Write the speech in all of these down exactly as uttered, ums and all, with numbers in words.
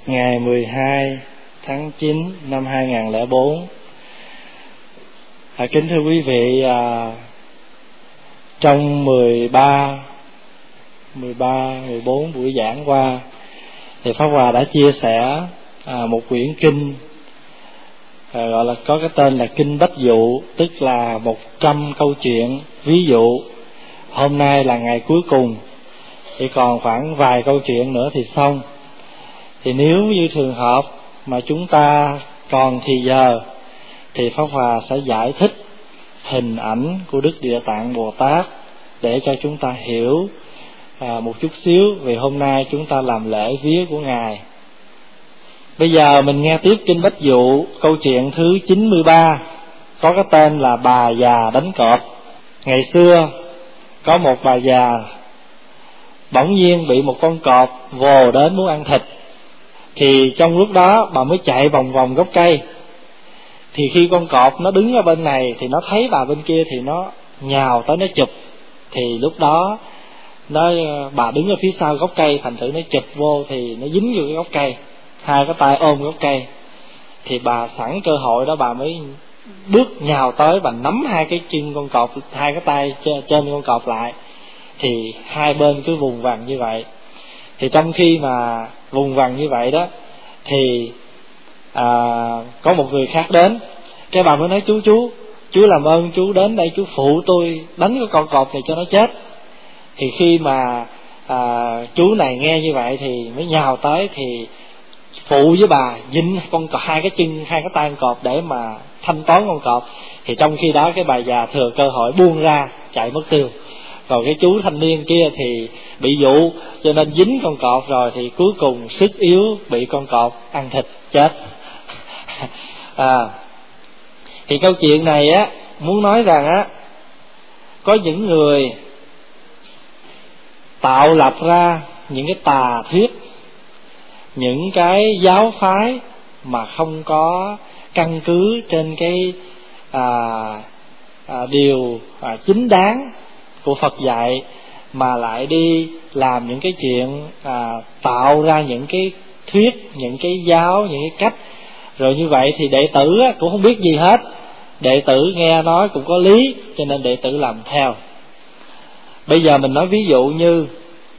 ngày mười hai tháng chín năm hai nghìn lẻ bốn. À, kính thưa quý vị, à, trong mười ba, mười ba, mười bốn buổi giảng qua thì Pháp Hòa đã chia sẻ à, một quyển kinh à, gọi là có cái tên là Kinh Bách Dụ, tức là một trăm câu chuyện ví dụ. Hôm nay là ngày cuối cùng, chỉ còn khoảng vài câu chuyện nữa thì xong. Thì nếu như trường hợp mà chúng ta còn thì giờ thì Pháp Hòa sẽ giải thích hình ảnh của Đức Địa Tạng Bồ Tát để cho chúng ta hiểu à, một chút xíu vì hôm nay chúng ta làm lễ vía của Ngài. Bây giờ mình nghe tiếp Kinh Bách Dụ, câu chuyện thứ chín mươi ba, có cái tên là Bà Già Đánh Cọp. Ngày xưa có một bà già bỗng nhiên bị một con cọp vồ đến muốn ăn thịt. Thì trong lúc đó bà mới chạy vòng vòng gốc cây. Thì khi con cọp nó đứng ở bên này thì nó thấy bà bên kia thì nó nhào tới nó chụp. Thì lúc đó nó bà đứng ở phía sau gốc cây, thành thử nó chụp vô thì nó dính vô cái gốc cây, hai cái tay ôm gốc cây. Thì bà sẵn cơ hội đó bà mới bước nhào tới, bà nắm hai cái chân con cọp, hai cái tay trên con cọp lại. Thì hai bên cứ vùng vằng như vậy. Thì trong khi mà vùng vằng như vậy đó thì à, có một người khác đến. Cái bà mới nói: chú chú chú làm ơn chú đến đây chú phụ tôi đánh cái con cọp này cho nó chết. Thì khi mà à, chú này nghe như vậy thì mới nhào tới, thì phụ với bà dính con cọp, hai cái chân hai cái tay con cọp để mà thanh toán con cọp. Thì trong khi đó cái bà già thừa cơ hội buông ra chạy mất tiêu. Còn cái chú thanh niên kia thì bị dụ cho nên dính con cọp rồi, thì cuối cùng sức yếu bị con cọp ăn thịt chết. à, thì câu chuyện này á muốn nói rằng á, có những người tạo lập ra những cái tà thuyết, những cái giáo phái mà không có căn cứ trên cái à, à, điều à, chính đáng của Phật dạy, mà lại đi làm những cái chuyện à, tạo ra những cái thuyết, những cái giáo, những cái cách. Rồi như vậy thì đệ tử á, cũng không biết gì hết. Đệ tử nghe nói cũng có lý, cho nên đệ tử làm theo. Bây giờ mình nói ví dụ như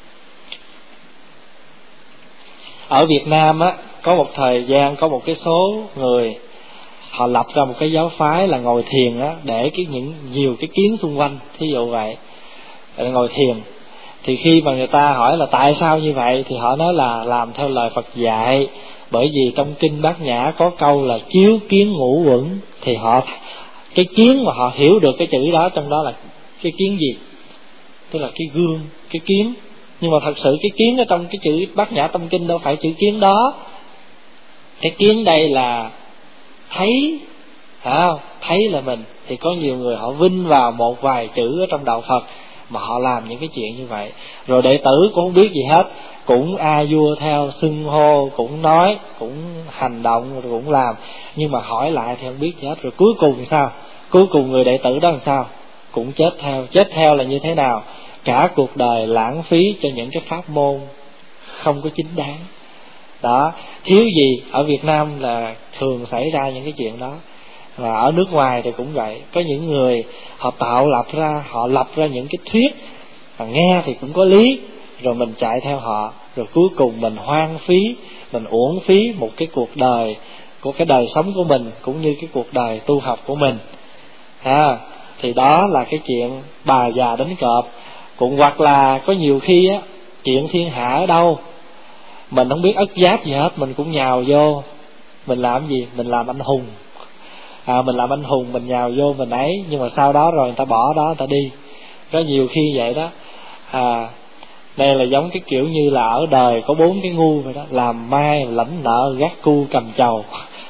ở Việt Nam á, có một thời gian có một cái số người họ lập ra một cái giáo phái là ngồi thiền á, để cái những nhiều cái kiến xung quanh, thí dụ vậy, ngồi thiền. Thì khi mà người ta hỏi là tại sao như vậy thì họ nói là làm theo lời Phật dạy, bởi vì trong kinh Bát Nhã có câu là chiếu kiến ngũ uẩn. Thì họ cái kiến mà họ hiểu được cái chữ đó, trong đó là cái kiến gì? Tức là cái gương, cái kiến. Nhưng mà thật sự cái kiến ở trong cái chữ Bát Nhã Tâm Kinh đâu phải chữ kiến đó. Cái kiến đây là thấy, à, thấy là mình. Thì có nhiều người họ vinh vào một vài chữ ở trong đạo Phật mà họ làm những cái chuyện như vậy. Rồi đệ tử cũng không biết gì hết, cũng a vua theo, xưng hô, cũng nói, cũng hành động, rồi cũng làm. Nhưng mà hỏi lại thì không biết gì hết. Rồi cuối cùng sao? Cuối cùng người đệ tử đó làm sao? Cũng chết theo. Chết theo là như thế nào? Cả cuộc đời lãng phí cho những cái pháp môn không có chính đáng. Đó, thiếu gì ở Việt Nam là thường xảy ra những cái chuyện đó. Và ở nước ngoài thì cũng vậy. Có những người họ tạo lập ra, họ lập ra những cái thuyết mà nghe thì cũng có lý, rồi mình chạy theo họ, rồi cuối cùng mình hoang phí, mình uổng phí một cái cuộc đời, của cái đời sống của mình, cũng như cái cuộc đời tu học của mình. à, Thì đó là cái chuyện bà già đánh cọp. Cũng hoặc là có nhiều khi á, chuyện thiên hạ ở đâu mình không biết ất giáp gì hết, mình cũng nhào vô. Mình làm gì? Mình làm anh hùng. À, mình làm anh hùng, mình nhào vô mình ấy. Nhưng mà sau đó rồi người ta bỏ đó, người ta đi. Có nhiều khi vậy đó. À, đây là giống cái kiểu như là ở đời có bốn cái ngu vậy đó: làm mai, lãnh nợ, gác cu, cầm chầu.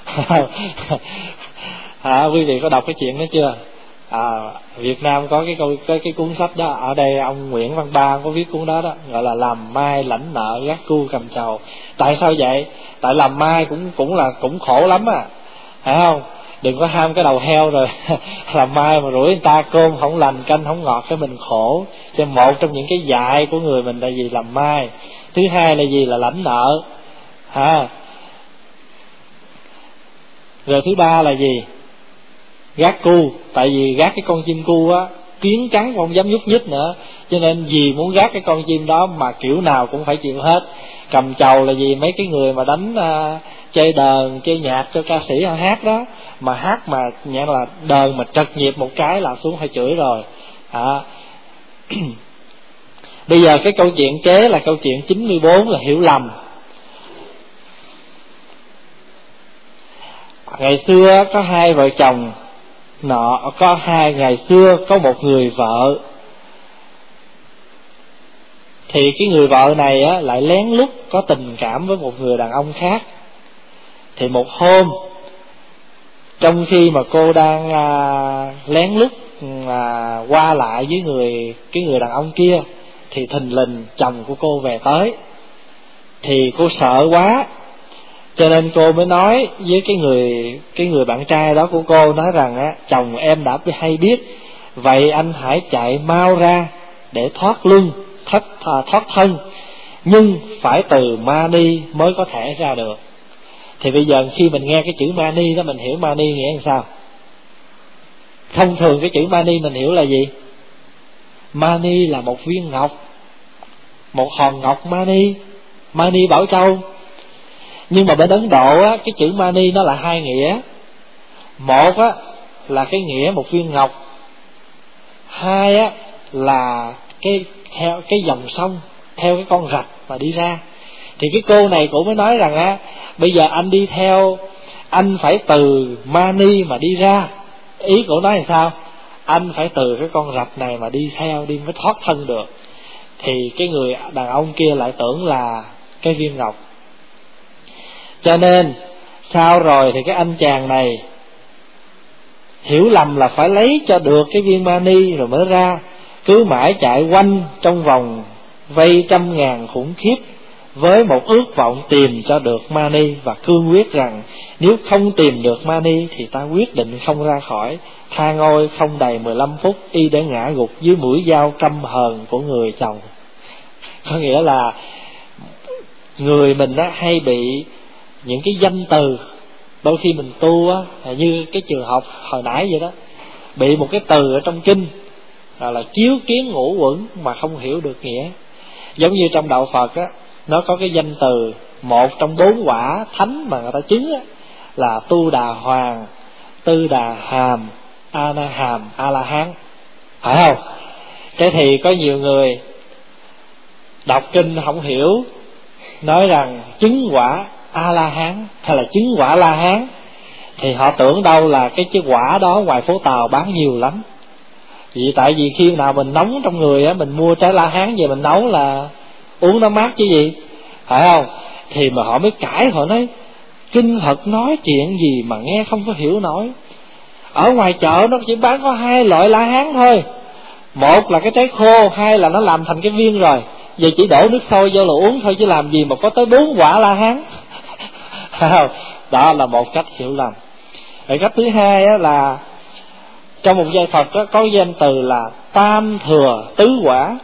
à, quý vị có đọc cái chuyện đó chưa? À, Việt Nam có cái câu cái, cái cuốn sách đó. Ở đây ông Nguyễn Văn Ba có viết cuốn đó đó, gọi là làm mai, lãnh nợ, gác cu, cầm chầu. Tại sao vậy? Tại làm mai cũng cũng là cũng khổ lắm à, phải không? Đừng có ham cái đầu heo rồi làm mai mà rủi người ta cơm không lành, canh không ngọt, cái mình khổ. Cho một trong những cái dạy của người mình là gì? Làm mai. Thứ hai là gì? Là lãnh nợ. À, Rồi thứ ba là gì? Gác cu. Tại vì gác cái con chim cu á, kiến cắn không dám nhúc nhích nữa, cho nên vì muốn gác cái con chim đó mà kiểu nào cũng phải chịu hết. Cầm chầu là gì? Mấy cái người mà đánh uh, chơi đờn, chơi nhạc cho ca sĩ họ hát đó, mà hát mà nhạc là đờn mà trật nhịp một cái là xuống phải chửi rồi. À. Bây giờ cái câu chuyện kế là câu chuyện chín mươi bốn là hiểu lầm. Ngày xưa có hai vợ chồng nọ, có hai ngày xưa có một người vợ, thì cái người vợ này á lại lén lút có tình cảm với một người đàn ông khác. Thì một hôm, trong khi mà cô đang à, lén lút à, qua lại với người cái người đàn ông kia, thì thình lình chồng của cô về tới. Thì cô sợ quá, cho nên cô mới nói với cái người cái người bạn trai đó của cô, nói rằng á, chồng em đã hay biết, vậy anh hãy chạy mau ra để thoát luân, thoát, thoát thân, nhưng phải từ mani mới có thể ra được. Thì bây giờ khi mình nghe cái chữ mani đó, mình hiểu mani nghĩa là sao? Thông thường cái chữ mani mình hiểu là gì? Mani là một viên ngọc, một hòn ngọc mani, mani bảo châu. Nhưng mà bên Ấn Độ á, cái chữ mani nó là hai nghĩa. Một á là cái nghĩa một viên ngọc, hai á là cái theo cái dòng sông, theo cái con rạch mà đi ra. Thì cái cô này cũng mới nói rằng á, bây giờ anh đi theo, anh phải từ mani mà đi ra. Ý của nói là sao? Anh phải từ cái con rạch này mà đi theo, đi mới thoát thân được. Thì cái người đàn ông kia lại tưởng là cái viên ngọc. Cho nên sau rồi thì cái anh chàng này hiểu lầm là phải lấy cho được cái viên mani rồi mới ra, cứ mãi chạy quanh trong vòng vây trăm ngàn khủng khiếp, với một ước vọng tìm cho được mani, và cương quyết rằng nếu không tìm được mani thì ta quyết định không ra khỏi. Tha ngôi không đầy mười lăm phút, y để ngã gục dưới mũi dao căm hờn của người chồng. Có nghĩa là người mình á hay bị những cái danh từ, đôi khi mình tu á, như cái trường hợp hồi nãy vậy đó, bị một cái từ ở trong kinh là, là chiếu kiến ngũ uẩn mà không hiểu được nghĩa. Giống như trong đạo Phật á, nó có cái danh từ một trong bốn quả thánh mà người ta chứng á, là Tu Đà Hoàng, Tư Đà Hàm, A Na Hàm, A La Hán, phải không? Thế thì có nhiều người đọc kinh không hiểu, nói rằng chứng quả A La Hán hay là chứng quả La Hán, thì họ tưởng đâu là cái cái quả đó ngoài phố Tàu bán nhiều lắm. Vì tại vì khi nào mình nóng trong người á, mình mua trái La Hán về mình nấu là uống nó mát chứ gì, phải không? Thì mà họ mới cãi, họ nói kinh Phật nói chuyện gì mà nghe không có hiểu nổi. Ở ngoài chợ nó chỉ bán có hai loại La Hán thôi, một là cái trái khô, hai là nó làm thành cái viên rồi, giờ chỉ đổ nước sôi vô là uống thôi, chứ làm gì mà có tới bốn quả La Hán. Đó là một cách hiểu lầm. Rồi cách thứ hai á, là trong một giai Phật đó, có danh từ là tam thừa tứ quả.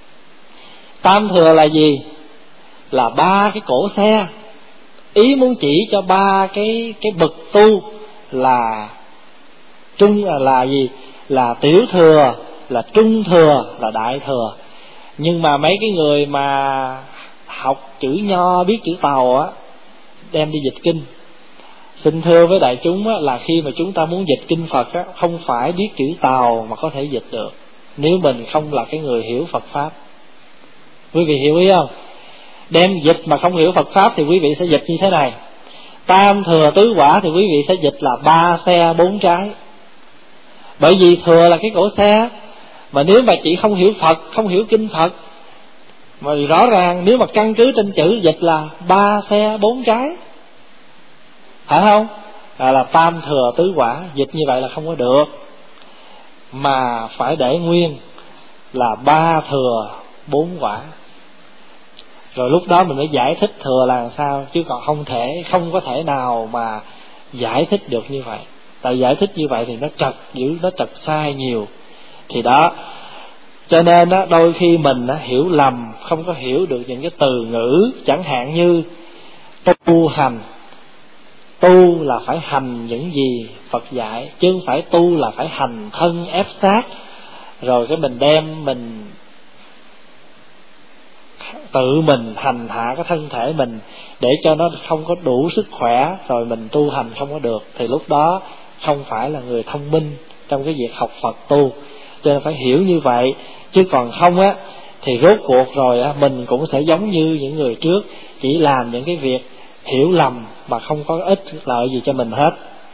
Tam thừa là gì? Là ba cái cổ xe. Ý muốn chỉ cho ba cái cái bậc tu là trung là, là gì? Là tiểu thừa, là trung thừa, là đại thừa. Nhưng mà mấy cái người mà học chữ Nho, biết chữ Tàu á, đem đi dịch kinh. Xin thưa với đại chúng á, là khi mà chúng ta muốn dịch kinh Phật á, không phải biết chữ Tàu mà có thể dịch được, nếu mình không là cái người hiểu Phật Pháp. Quý vị hiểu ý không? Đem dịch mà không hiểu Phật Pháp thì quý vị sẽ dịch như thế này: tam thừa tứ quả thì quý vị sẽ dịch là ba xe bốn trái. Bởi vì thừa là cái cổ xe, mà nếu mà chỉ không hiểu Phật, không hiểu kinh Phật, mà rõ ràng nếu mà căn cứ trên chữ dịch là ba xe bốn trái, phải không? À, là tam thừa tứ quả, dịch như vậy là không có được, mà phải để nguyên là ba thừa bốn quả. Rồi lúc đó mình mới giải thích thừa là làm sao, chứ còn không thể không có thể nào mà giải thích được như vậy. Tại giải thích như vậy thì nó trật dữ, nó trật sai nhiều. Thì đó, cho nên đó, đôi khi mình đó, hiểu lầm, không có hiểu được những cái từ ngữ, chẳng hạn như tu hành. Tu là phải hành những gì Phật dạy, chứ không phải tu là phải hành thân ép sát, rồi cái mình đem mình tự mình hành hạ cái thân thể mình để cho nó không có đủ sức khỏe, rồi mình tu hành không có được, thì lúc đó không phải là người thông minh trong cái việc học Phật tu. Cho nên phải hiểu như vậy, chứ còn không á thì rốt cuộc rồi á mình cũng sẽ giống như những người trước, chỉ làm những cái việc hiểu lầm mà không có ích lợi gì cho mình hết.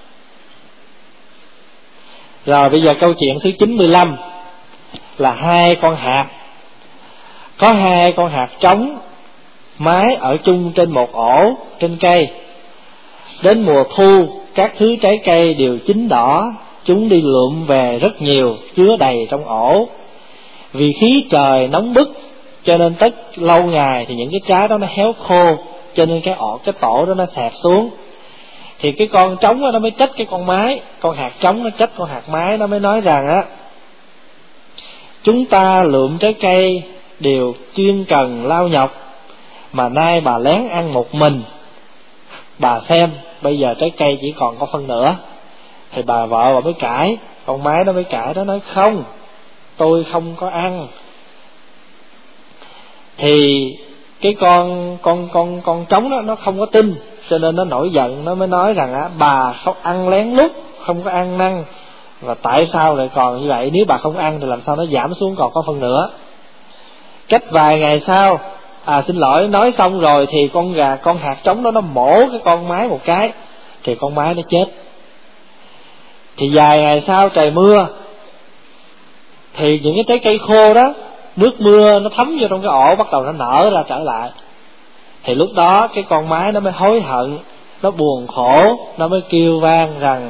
Rồi bây giờ câu chuyện thứ chín mươi lăm là hai con hạt. Có hai con hạt trống mái ở chung trên một ổ trên cây. Đến mùa thu, các thứ trái cây đều chín đỏ, chúng đi lượm về rất nhiều, chứa đầy trong ổ. Vì khí trời nóng bức, cho nên tất lâu ngày thì những cái trái đó nó héo khô, cho nên cái ổ cái tổ đó nó xẹp xuống. Thì cái con trống đó nó mới trách cái con mái, con hạt trống nó trách con hạt mái, nó mới nói rằng á: chúng ta lượm trái cây đều chuyên cần lao nhọc, mà nay bà lén ăn một mình. Bà xem bây giờ trái cây chỉ còn có phân nửa. Thì bà vợ bà mới cãi, con mái nó mới cãi đó, nói không, tôi không có ăn. Thì cái con con con con trống đó nó không có tin, cho nên nó nổi giận, nó mới nói rằng á: bà không ăn lén lút, không có ăn năn, và tại sao lại còn như vậy? Nếu bà không ăn thì làm sao nó giảm xuống còn có phân nửa? Cách vài ngày sau, à xin lỗi, nói xong rồi thì con gà con hạt trống đó nó mổ cái con mái một cái, thì con mái nó chết. Thì vài ngày sau trời mưa, thì những cái trái cây khô đó, nước mưa nó thấm vô trong cái ổ, bắt đầu nó nở ra trở lại. Thì lúc đó cái con mái nó mới hối hận, nó buồn khổ, nó mới kêu vang rằng: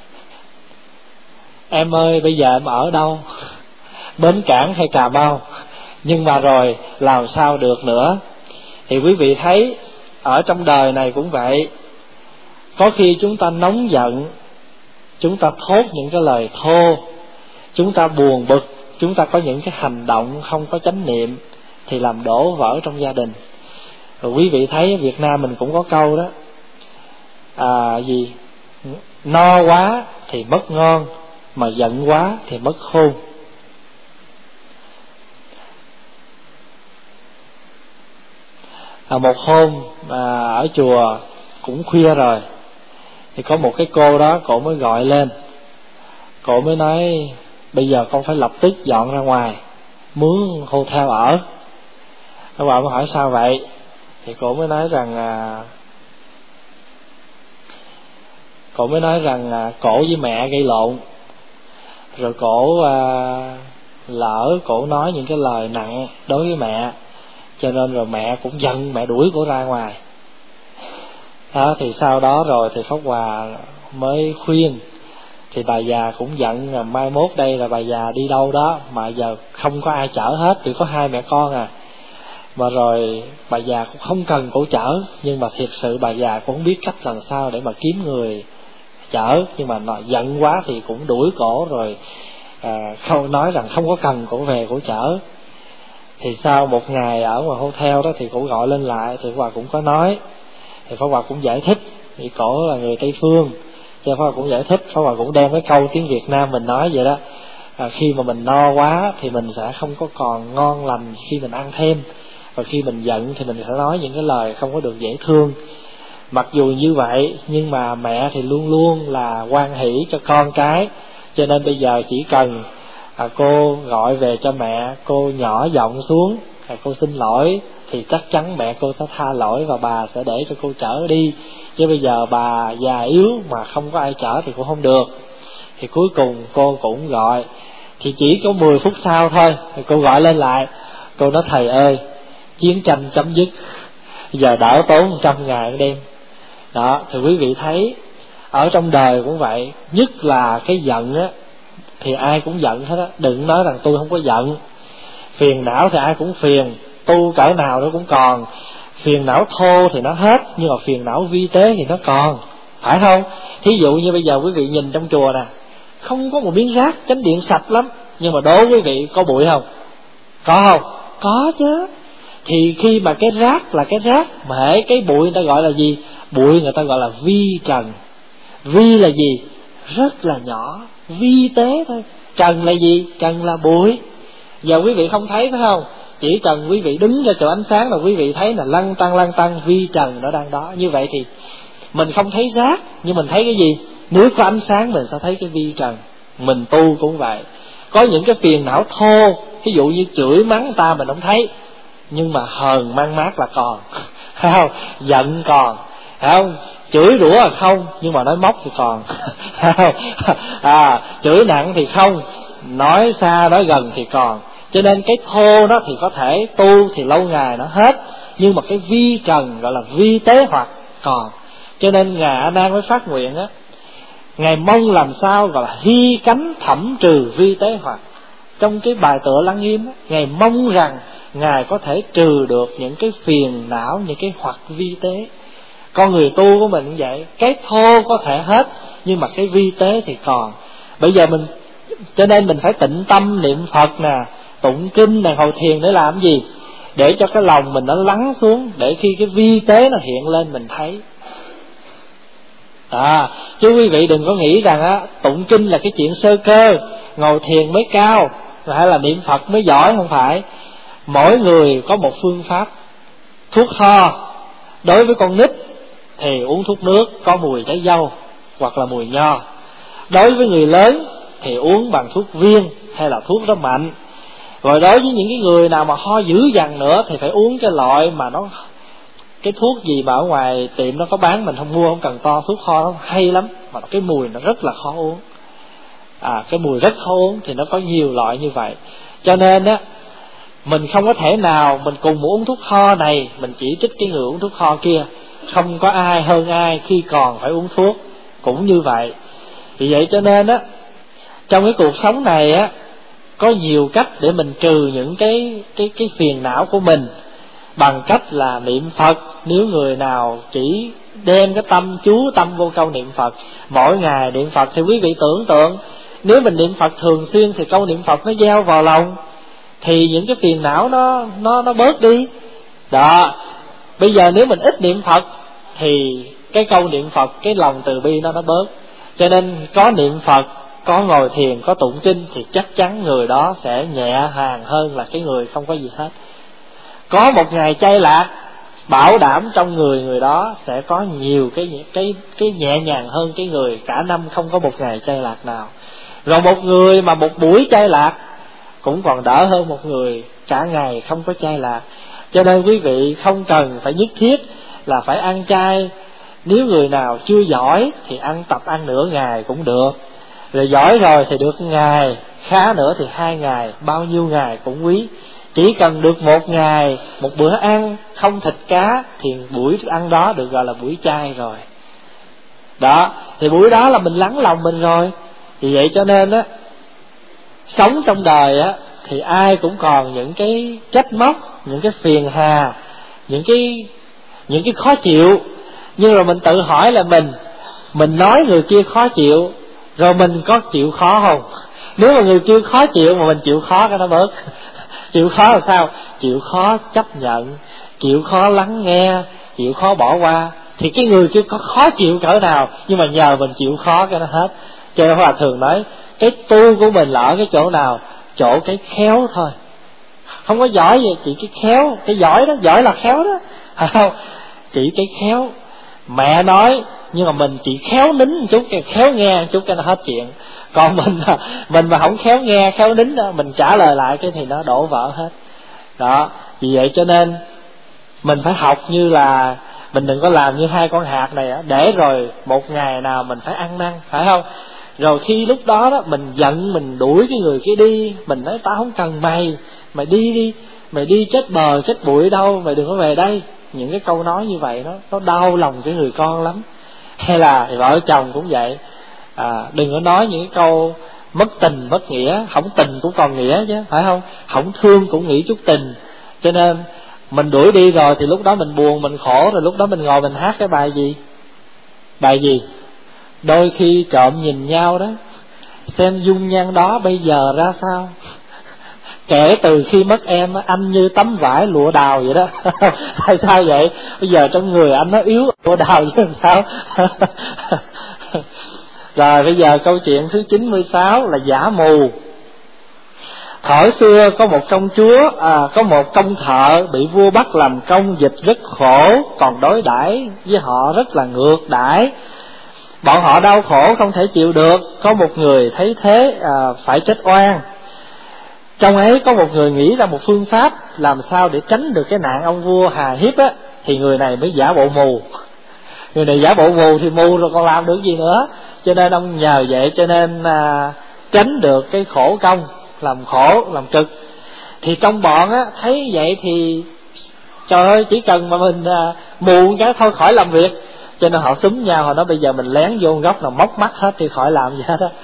em ơi, bây giờ em ở đâu? Bến Cảng hay Cà Mau? Nhưng mà rồi làm sao được nữa. Thì quý vị thấy ở trong đời này cũng vậy. Có khi chúng ta nóng giận, chúng ta thốt những cái lời thô, chúng ta buồn bực, chúng ta có những cái hành động không có chánh niệm, thì làm đổ vỡ trong gia đình. Rồi quý vị thấy Việt Nam mình cũng có câu đó, à gì no quá thì mất ngon, mà giận quá thì mất khôn. À, một hôm à, ở chùa cũng khuya rồi, thì có một cái cô đó, cổ mới gọi lên, cổ mới nói: bây giờ con phải lập tức dọn ra ngoài, mướn hotel ở. Các bạn mới hỏi sao vậy? Thì cổ mới nói rằng à, cổ mới nói rằng à, cổ với mẹ gây lộn, rồi cổ à, lỡ cổ nói những cái lời nặng đối với mẹ, cho nên rồi mẹ cũng giận, mẹ đuổi cổ ra ngoài. Đó, thì sau đó rồi thì Pháp Hòa mới khuyên. Thì bà già cũng giận, là mai mốt đây là bà già đi đâu đó mà giờ không có ai chở hết, chỉ có hai mẹ con à. Mà rồi bà già cũng không cần cổ chở, nhưng mà thiệt sự bà già cũng không biết cách làm sao để mà kiếm người chở, nhưng mà nó giận quá thì cũng đuổi cổ rồi à, không nói rằng không có cần cổ về cổ chở. Thì sau một ngày ở ngoài hotel đó thì cổ gọi lên lại, thì Pháp Hòa cũng có nói, thì Pháp Hòa cũng giải thích, thì cổ là người Tây Phương, cho Pháp Hòa cũng giải thích. Pháp Hòa cũng đem cái câu tiếng Việt Nam mình nói vậy đó, à, khi mà mình no quá thì mình sẽ không có còn ngon lành khi mình ăn thêm, và khi mình giận thì mình sẽ nói những cái lời không có được dễ thương. Mặc dù như vậy nhưng mà mẹ thì luôn luôn là hoan hỷ cho con cái, cho nên bây giờ chỉ cần à, cô gọi về cho mẹ, cô nhỏ giọng xuống, à, cô xin lỗi, thì chắc chắn mẹ cô sẽ tha lỗi và bà sẽ để cho cô chở đi. Chứ bây giờ bà già yếu mà không có ai chở thì cũng không được. Thì cuối cùng cô cũng gọi, thì chỉ có mười phút sau thôi thì cô gọi lên lại, cô nói: thầy ơi, chiến tranh chấm dứt, giờ đỡ tốn một trăm ngàn đêm. Đó, thì quý vị thấy ở trong đời cũng vậy, nhất là cái giận á, thì ai cũng giận hết á. Đừng nói rằng tôi không có giận. Phiền não thì ai cũng phiền, tu cỡ nào nó cũng còn. Phiền não thô thì nó hết, nhưng mà phiền não vi tế thì nó còn, phải không? Thí dụ như bây giờ quý vị nhìn trong chùa nè, không có một miếng rác, chánh điện sạch lắm, nhưng mà đố quý vị có bụi không? Có không? Có chứ. Thì khi mà cái rác là cái rác, mà hễ cái bụi người ta gọi là gì? Bụi người ta gọi là vi trần. Vi là gì? Rất là nhỏ, vi tế thôi. Trần là gì? Trần là bụi. Giờ quý vị không thấy phải không? Chỉ cần quý vị đứng ra chỗ ánh sáng là quý vị thấy là lăn tăng lăn tăng vi trần nó đang đó. Như vậy thì mình không thấy rác, nhưng mình thấy cái gì? Nếu có ánh sáng mình sẽ thấy cái vi trần. Mình tu cũng vậy. Có những cái phiền não thô, ví dụ như chửi mắng người ta mình không thấy, nhưng mà hờn mang mát là còn. Phải không? Giận còn. Phải không? Chửi rủa là không, nhưng mà nói móc thì còn. Phải không? À, chửi nặng thì không, nói xa nói gần thì còn. Cho nên cái thô đó thì có thể tu thì lâu ngày nó hết, nhưng mà cái vi trần gọi là vi tế hoặc còn. Cho nên Ngài A Nan mới phát nguyện á, Ngài mong làm sao gọi là hy cánh thẩm trừ vi tế hoặc. Trong cái bài tựa Lăng Nghiêm á, Ngài mong rằng Ngài có thể trừ được những cái phiền não, những cái hoặc vi tế. Con người tu của mình cũng vậy, cái thô có thể hết, nhưng mà cái vi tế thì còn. Bây giờ mình, cho nên mình phải tịnh tâm niệm Phật nè, tụng kinh nè, ngồi thiền để làm gì? Để cho cái lòng mình nó lắng xuống, để khi cái vi tế nó hiện lên mình thấy. À, chứ quý vị đừng có nghĩ rằng á, tụng kinh là cái chuyện sơ cơ, ngồi thiền mới cao, hay là niệm Phật mới giỏi, không phải. Mỗi người có một phương pháp. Thuốc ho đối với con nít thì uống thuốc nước có mùi trái dâu hoặc là mùi nho. Đối với người lớn thì uống bằng thuốc viên hay là thuốc đó mạnh. Rồi đối với những cái người nào mà ho dữ dằn nữa thì phải uống cái loại mà nó, cái thuốc gì mà ở ngoài tiệm nó có bán mình không mua, không cần to. Thuốc ho nó hay lắm, mà cái mùi nó rất là khó uống. À, cái mùi rất khó uống thì nó có nhiều loại như vậy. Cho nên á, mình không có thể nào mình cùng một uống thuốc ho này mình chỉ trích cái người uống thuốc ho kia. Không có ai hơn ai khi còn phải uống thuốc, cũng như vậy. Vì vậy cho nên á, trong cái cuộc sống này á, có nhiều cách để mình trừ những cái cái cái phiền não của mình, bằng cách là niệm Phật. Nếu người nào chỉ đem cái tâm chú tâm vô câu niệm Phật, mỗi ngày niệm Phật, thì quý vị tưởng tượng, nếu mình niệm Phật thường xuyên thì câu niệm Phật nó gieo vào lòng, thì những cái phiền não nó nó nó bớt đi. Đó. Bây giờ nếu mình ít niệm Phật thì cái câu niệm Phật, cái lòng từ bi nó nó bớt. Cho nên có niệm Phật, có ngồi thiền, có tụng kinh thì chắc chắn người đó sẽ nhẹ nhàng hơn là cái người không có gì hết. Có một ngày chay lạc, bảo đảm trong người người đó sẽ có nhiều cái cái cái nhẹ nhàng hơn cái người cả năm không có một ngày chay lạc nào. Rồi một người mà một buổi chay lạc cũng còn đỡ hơn một người cả ngày không có chay lạc. Cho nên quý vị không cần phải nhất thiết là phải ăn chay. Nếu người nào chưa giỏi thì ăn tập ăn nửa ngày cũng được. Rồi giỏi rồi thì được ngày, khá nữa thì hai ngày, bao nhiêu ngày cũng quý. Chỉ cần được một ngày, một bữa ăn không thịt cá thì buổi ăn đó được gọi là buổi chay rồi. Đó, thì buổi đó là mình lắng lòng mình rồi. Vì vậy cho nên á, sống trong đời á thì ai cũng còn những cái trách móc, những cái phiền hà, những cái những cái khó chịu. Nhưng rồi mình tự hỏi là mình mình nói người kia khó chịu, rồi mình có chịu khó không? Nếu mà người kia khó chịu mà mình chịu khó cái nó bớt. Chịu khó là sao? Chịu khó chấp nhận, chịu khó lắng nghe, chịu khó bỏ qua. Thì cái người kia có khó chịu cỡ nào, nhưng mà nhờ mình chịu khó cái nó hết. Cho nên Hòa thường nói, cái tu của mình là ở cái chỗ nào? Chỗ cái khéo thôi. Không có giỏi gì, chỉ cái khéo. Cái giỏi đó, giỏi là khéo đó, phải không? Chỉ cái khéo. Mẹ nói nhưng mà mình chỉ khéo nín một chút, cái khéo nghe một chút cái nó hết chuyện. Còn mình mình mà không khéo nghe, khéo nín đó, mình trả lời lại cái thì nó đổ vỡ hết. Đó, vì vậy cho nên mình phải học như là mình đừng có làm như hai con hạt này á, để rồi một ngày nào mình phải ăn năn, phải không? Rồi khi lúc đó đó mình giận, mình đuổi cái người kia đi, mình nói tao không cần mày, mày đi đi, mày đi chết bờ chết bụi đâu, mày đừng có về đây. Những cái câu nói như vậy nó nó đau lòng cái người con lắm. Hay là vợ chồng cũng vậy, à, đừng có nói những cái câu mất tình mất nghĩa. Không tình cũng còn nghĩa chứ, phải không? Không thương cũng nghĩ chút tình. Cho nên mình đuổi đi rồi thì lúc đó mình buồn, mình khổ, rồi lúc đó mình ngồi mình hát cái bài gì? Bài gì? Đôi khi trộm nhìn nhau đó, xem dung nhan đó bây giờ ra sao. Kể từ khi mất em anh như tấm vải lụa đào vậy đó. Tại sao vậy? Bây giờ trong người anh nó yếu lụa đào chứ làm sao? Rồi bây giờ câu chuyện thứ chín mươi sáu là giả mù. Thuở xưa có một công chúa, à, có một công thợ bị vua bắt làm công dịch rất khổ, còn đối đãi với họ rất là ngược đãi. Bọn họ đau khổ không thể chịu được. Có một người thấy thế à, phải trách oan. Trong ấy có một người nghĩ ra một phương pháp làm sao để tránh được cái nạn ông vua hà hiếp á, thì người này mới giả bộ mù. Người này giả bộ mù thì mù rồi còn làm được gì nữa. Cho nên ông nhờ vậy cho nên à, tránh được cái khổ công, làm khổ, làm cực. Thì trong bọn á, thấy vậy thì trời ơi, chỉ cần mà mình à, mù cái thôi khỏi làm việc. Cho nên họ xúm nhau, họ nói bây giờ mình lén vô góc nào móc mắt hết thì khỏi làm gì hết á.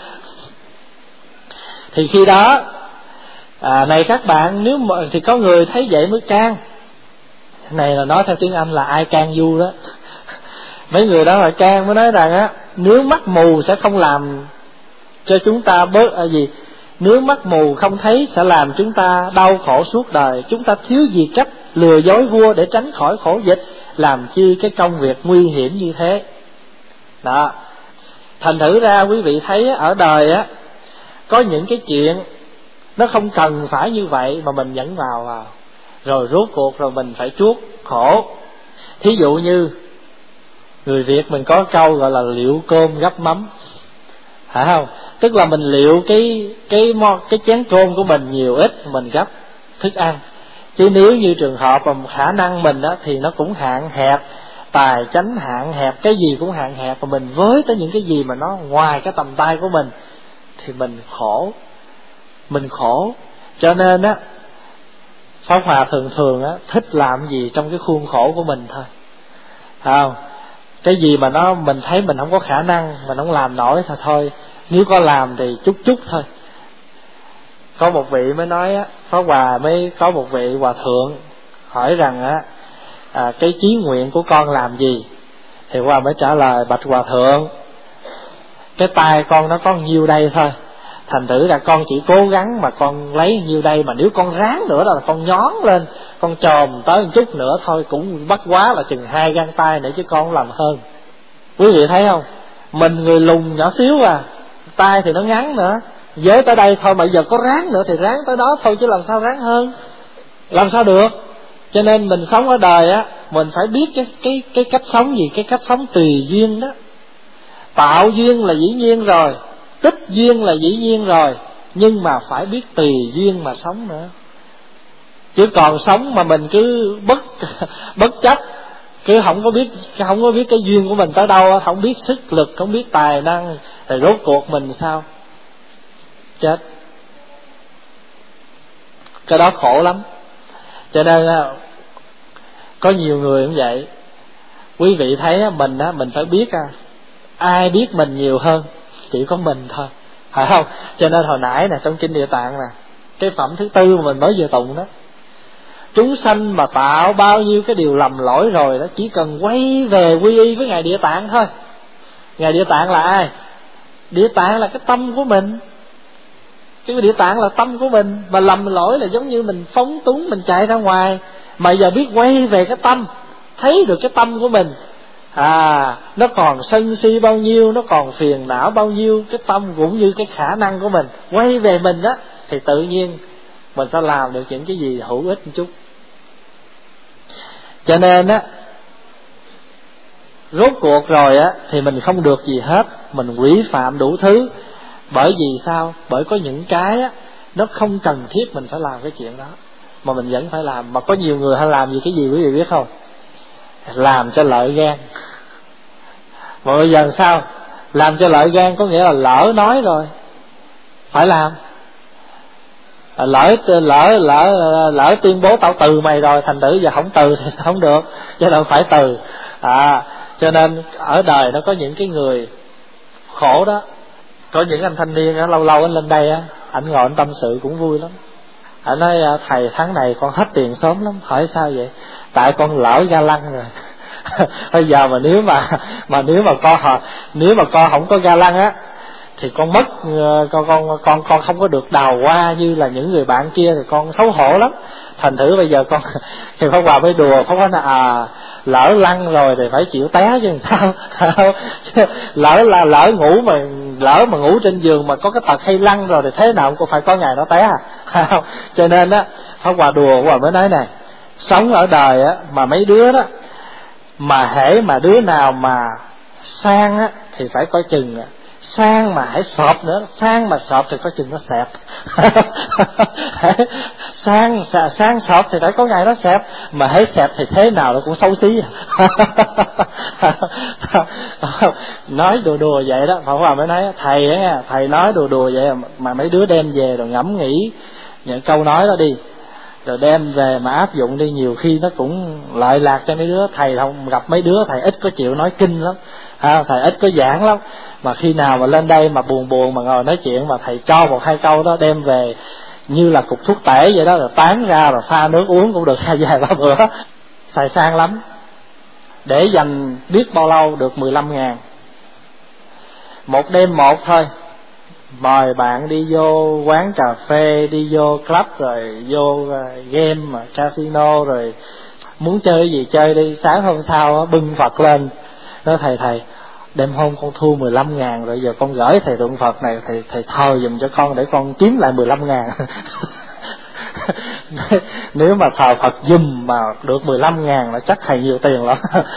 Thì khi đó à, này các bạn, nếu mà thì có người thấy vậy mới can. Này là nói theo tiếng Anh là I can you đó. Mấy người đó là can mới nói rằng á, nếu mắt mù sẽ không làm cho chúng ta bớt à, gì nếu mắt mù không thấy sẽ làm chúng ta đau khổ suốt đời. Chúng ta thiếu gì cách lừa dối vua để tránh khỏi khổ dịch, làm chi cái công việc nguy hiểm như thế. Đó. Thành thử ra quý vị thấy ở đời á, có những cái chuyện nó không cần phải như vậy mà mình nhẫn vào vào, rồi rốt cuộc rồi mình phải chuốc khổ. Thí dụ như người Việt mình có câu gọi là liệu cơm gắp mắm, phải không? Tức là mình liệu cái cái cái chén cơm của mình nhiều ít mình gắp thức ăn. Chứ nếu như trường hợp mà khả năng mình đó thì nó cũng hạn hẹp, tài chánh hạn hẹp, cái gì cũng hạn hẹp, và mình với tới những cái gì mà nó ngoài cái tầm tay của mình thì mình khổ. Mình khổ. Cho nên á, Pháp Hòa thường thường á thích làm gì trong cái khuôn khổ của mình thôi, phải không? Cái gì mà nó mình thấy mình không có khả năng, mình không làm nổi thì thôi, nếu có làm thì chút chút thôi. Có một vị mới nói á, Pháp Hòa mới có một vị hòa thượng hỏi rằng á, à, cái chí nguyện của con làm gì? Thì Hòa mới trả lời, bạch hòa thượng, cái tay con nó có nhiêu đây thôi, thành thử là con chỉ cố gắng mà con lấy nhiêu đây, mà nếu con ráng nữa là con nhón lên, con chồm tới một chút nữa thôi cũng bắt quá là chừng hai gang tay nữa chứ con không làm hơn. Quý vị thấy không? Mình người lùn nhỏ xíu à, tay thì nó ngắn nữa, với tới đây thôi mà giờ có ráng nữa thì ráng tới đó thôi chứ làm sao ráng hơn, làm sao được. Cho nên mình sống ở đời á, mình phải biết cái cái cái cách sống gì, cái cách sống tùy duyên đó. Tạo duyên là dĩ nhiên rồi, tích duyên là dĩ nhiên rồi, nhưng mà phải biết tùy duyên mà sống nữa. Chứ còn sống mà mình cứ bất bất chấp, cứ không có biết không có biết cái duyên của mình tới đâu, không biết sức lực, không biết tài năng, thì rốt cuộc mình sao? Chết. Cái đó khổ lắm. Cho nên có nhiều người cũng vậy. Quý vị thấy mình á, mình phải biết à, ai biết mình nhiều hơn? Chỉ có mình thôi, phải không? Cho nên hồi nãy nè, trong Kinh Địa Tạng nè, cái phẩm thứ tư mà mình mới vừa tụng đó, chúng sanh mà tạo bao nhiêu cái điều lầm lỗi rồi đó, chỉ cần quay về quy y với Ngài Địa Tạng thôi. Ngài Địa Tạng là ai? Địa Tạng là cái tâm của mình. Cái Địa Tạng là tâm của mình. Mà lầm lỗi là giống như mình phóng túng, mình chạy ra ngoài. Mà giờ biết quay về cái tâm, thấy được cái tâm của mình, à, nó còn sân si bao nhiêu, nó còn phiền não bao nhiêu, cái tâm cũng như cái khả năng của mình, quay về mình á, thì tự nhiên mình sẽ làm được những cái gì hữu ích một chút. Cho nên á, rốt cuộc rồi á thì mình không được gì hết, mình quỷ phạm đủ thứ. Bởi vì sao? Bởi có những cái á, nó không cần thiết mình phải làm cái chuyện đó, mà mình vẫn phải làm. Mà có nhiều người hay làm gì cái gì quý vị biết không? Làm cho lợi gan. Mà bây giờ sao? Làm cho lợi gan có nghĩa là lỡ nói rồi phải làm. Lỡ lỡ lỡ lỡ tuyên bố tao từ mày rồi, thành thử giờ không từ thì không được, cho nên phải từ. À, cho nên ở đời nó có những cái người khổ đó. Có những anh thanh niên á, lâu lâu anh lên đây á, anh ngồi anh tâm sự cũng vui lắm. Anh nói thầy tháng này con hết tiền sớm lắm. Hỏi sao vậy? Tại con lỡ ga lăng rồi. Bây giờ mà nếu mà mà nếu mà con họ nếu mà con không có ga lăng á, thì con mất, con con con con không có được đào hoa như là những người bạn kia thì con xấu hổ lắm. Thành thử bây giờ con thì Pháp Hòa mới đùa, Pháp Hòa nói à lỡ lăn rồi thì phải chịu té chứ sao. lỡ là lỡ ngủ mà lỡ mà ngủ trên giường mà có cái tật hay lăn rồi thì thế nào cũng phải có ngày nó té à. Cho nên á Pháp Hòa đùa, Pháp Hòa mới nói này, sống ở đời á mà mấy đứa đó mà hễ mà đứa nào mà sang á thì phải coi chừng, sang mà hãy sọp nữa, sang mà sọp thì có chừng nó xẹp. sang sang sọp thì phải có ngày nó xẹp, mà hãy xẹp thì thế nào nó cũng xấu xí. Nói đùa đùa vậy đó, Pháp Hòa mới nói thầy á, thầy nói đùa đùa vậy mà mấy đứa đem về rồi ngẫm nghĩ những câu nói đó đi, rồi đem về mà áp dụng đi, nhiều khi nó cũng lợi lạc cho mấy đứa. Thầy không gặp mấy đứa thầy ít có chịu nói kinh lắm, à, thầy ít có giảng lắm, mà khi nào mà lên đây mà buồn buồn mà ngồi nói chuyện mà thầy cho một hai câu đó đem về như là cục thuốc tể vậy đó, rồi tán ra rồi pha nước uống cũng được hai vài ba bữa. Xài sang lắm, để dành biết bao lâu được mười lăm ngàn một đêm một thôi. Mời bạn đi vô quán cà phê, đi vô club, rồi vô game mà casino, rồi muốn chơi gì chơi đi. Sáng hôm sau bưng Phật lên, nói thầy thầy đêm hôm con thu mười lăm ngàn rồi, giờ con gửi thầy tượng Phật này, thầy thầy thờ giùm cho con để con kiếm lại mười lăm ngàn. Nếu mà thờ Phật giùm mà được mười lăm ngàn là chắc thầy nhiều tiền lắm.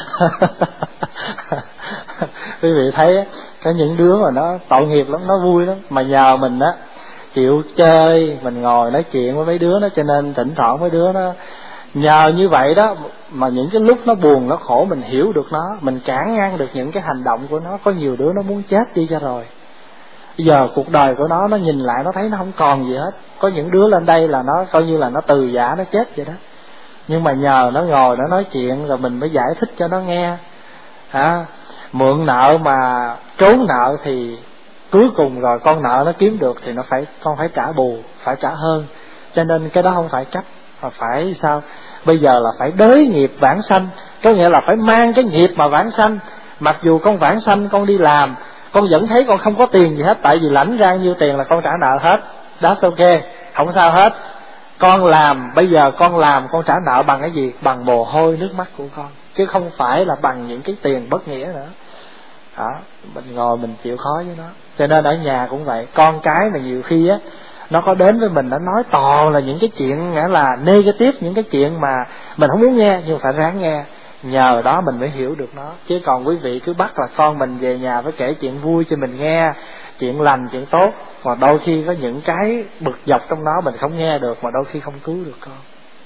Quý vị thấy có những đứa mà nó tội nghiệp lắm, nó vui lắm, mà nhờ mình á chịu chơi, mình ngồi nói chuyện với mấy đứa nó, cho nên thỉnh thoảng mấy đứa nó nhờ như vậy đó mà những cái lúc nó buồn nó khổ mình hiểu được nó, mình cản ngăn được những cái hành động của nó. Có nhiều đứa nó muốn chết đi cho rồi, bây giờ cuộc đời của nó nó nhìn lại nó thấy nó không còn gì hết. Có những đứa lên đây là nó coi như là nó từ giả nó chết vậy đó, nhưng mà nhờ nó ngồi nó nói chuyện rồi mình mới giải thích cho nó nghe. À, mượn nợ mà trốn nợ thì cuối cùng rồi con nợ nó kiếm được thì nó phải con phải trả bù, phải trả hơn. Cho nên cái đó không phải cách, mà phải sao? Bây giờ là phải đới nghiệp vãng sanh, có nghĩa là phải mang cái nghiệp mà vãng sanh. Mặc dù con vãng sanh con đi làm, con vẫn thấy con không có tiền gì hết, tại vì lãnh ra nhiêu tiền là con trả nợ hết. That's ok, không sao hết. Con làm, bây giờ con làm con trả nợ bằng cái gì? Bằng mồ hôi nước mắt của con, chứ không phải là bằng những cái tiền bất nghĩa nữa. Đó, mình ngồi mình chịu khó với nó. Cho nên ở nhà cũng vậy, con cái mà nhiều khi á nó có đến với mình, nó nói toàn là những cái chuyện nghĩa là negative, những cái chuyện mà mình không muốn nghe nhưng phải ráng nghe. Nhờ đó mình mới hiểu được nó. Chứ còn quý vị cứ bắt là con mình về nhà phải kể chuyện vui cho mình nghe, chuyện lành, chuyện tốt, mà đôi khi có những cái bực dọc trong đó mình không nghe được, mà đôi khi không cứu được con.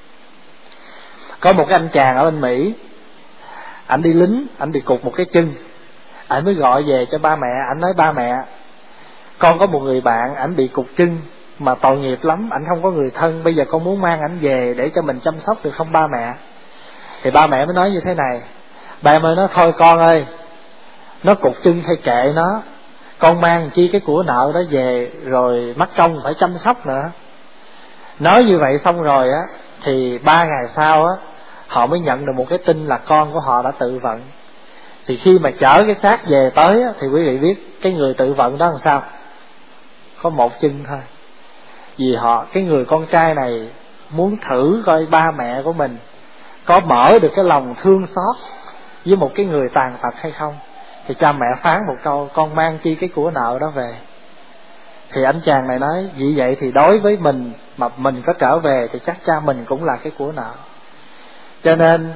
Có một cái anh chàng ở bên Mỹ, ảnh đi lính, ảnh bị cụt một cái chân, ảnh mới gọi về cho ba mẹ. Ảnh nói ba mẹ, con có một người bạn ảnh bị cụt chân mà tội nghiệp lắm, ảnh không có người thân, bây giờ con muốn mang ảnh về để cho mình chăm sóc được không ba mẹ? Thì ba mẹ mới nói như thế này, ba em ơi, nói thôi con ơi, nó cụt chân hay kệ nó, con mang chi cái của nợ đó về rồi mắc công phải chăm sóc nữa. Nói như vậy xong rồi á, thì ba ngày sau á họ mới nhận được một cái tin là con của họ đã tự vận. Thì khi mà chở cái xác về tới á, thì quý vị biết cái người tự vận đó làm sao? Có một chân thôi. Vì họ, cái người con trai này muốn thử coi ba mẹ của mình có mở được cái lòng thương xót với một cái người tàn tật hay không. Thì cha mẹ phán một câu, con mang chi cái của nợ đó về. Thì anh chàng này nói, vì vậy thì đối với mình mà mình có trở về thì chắc cha mình cũng là cái của nợ. Cho nên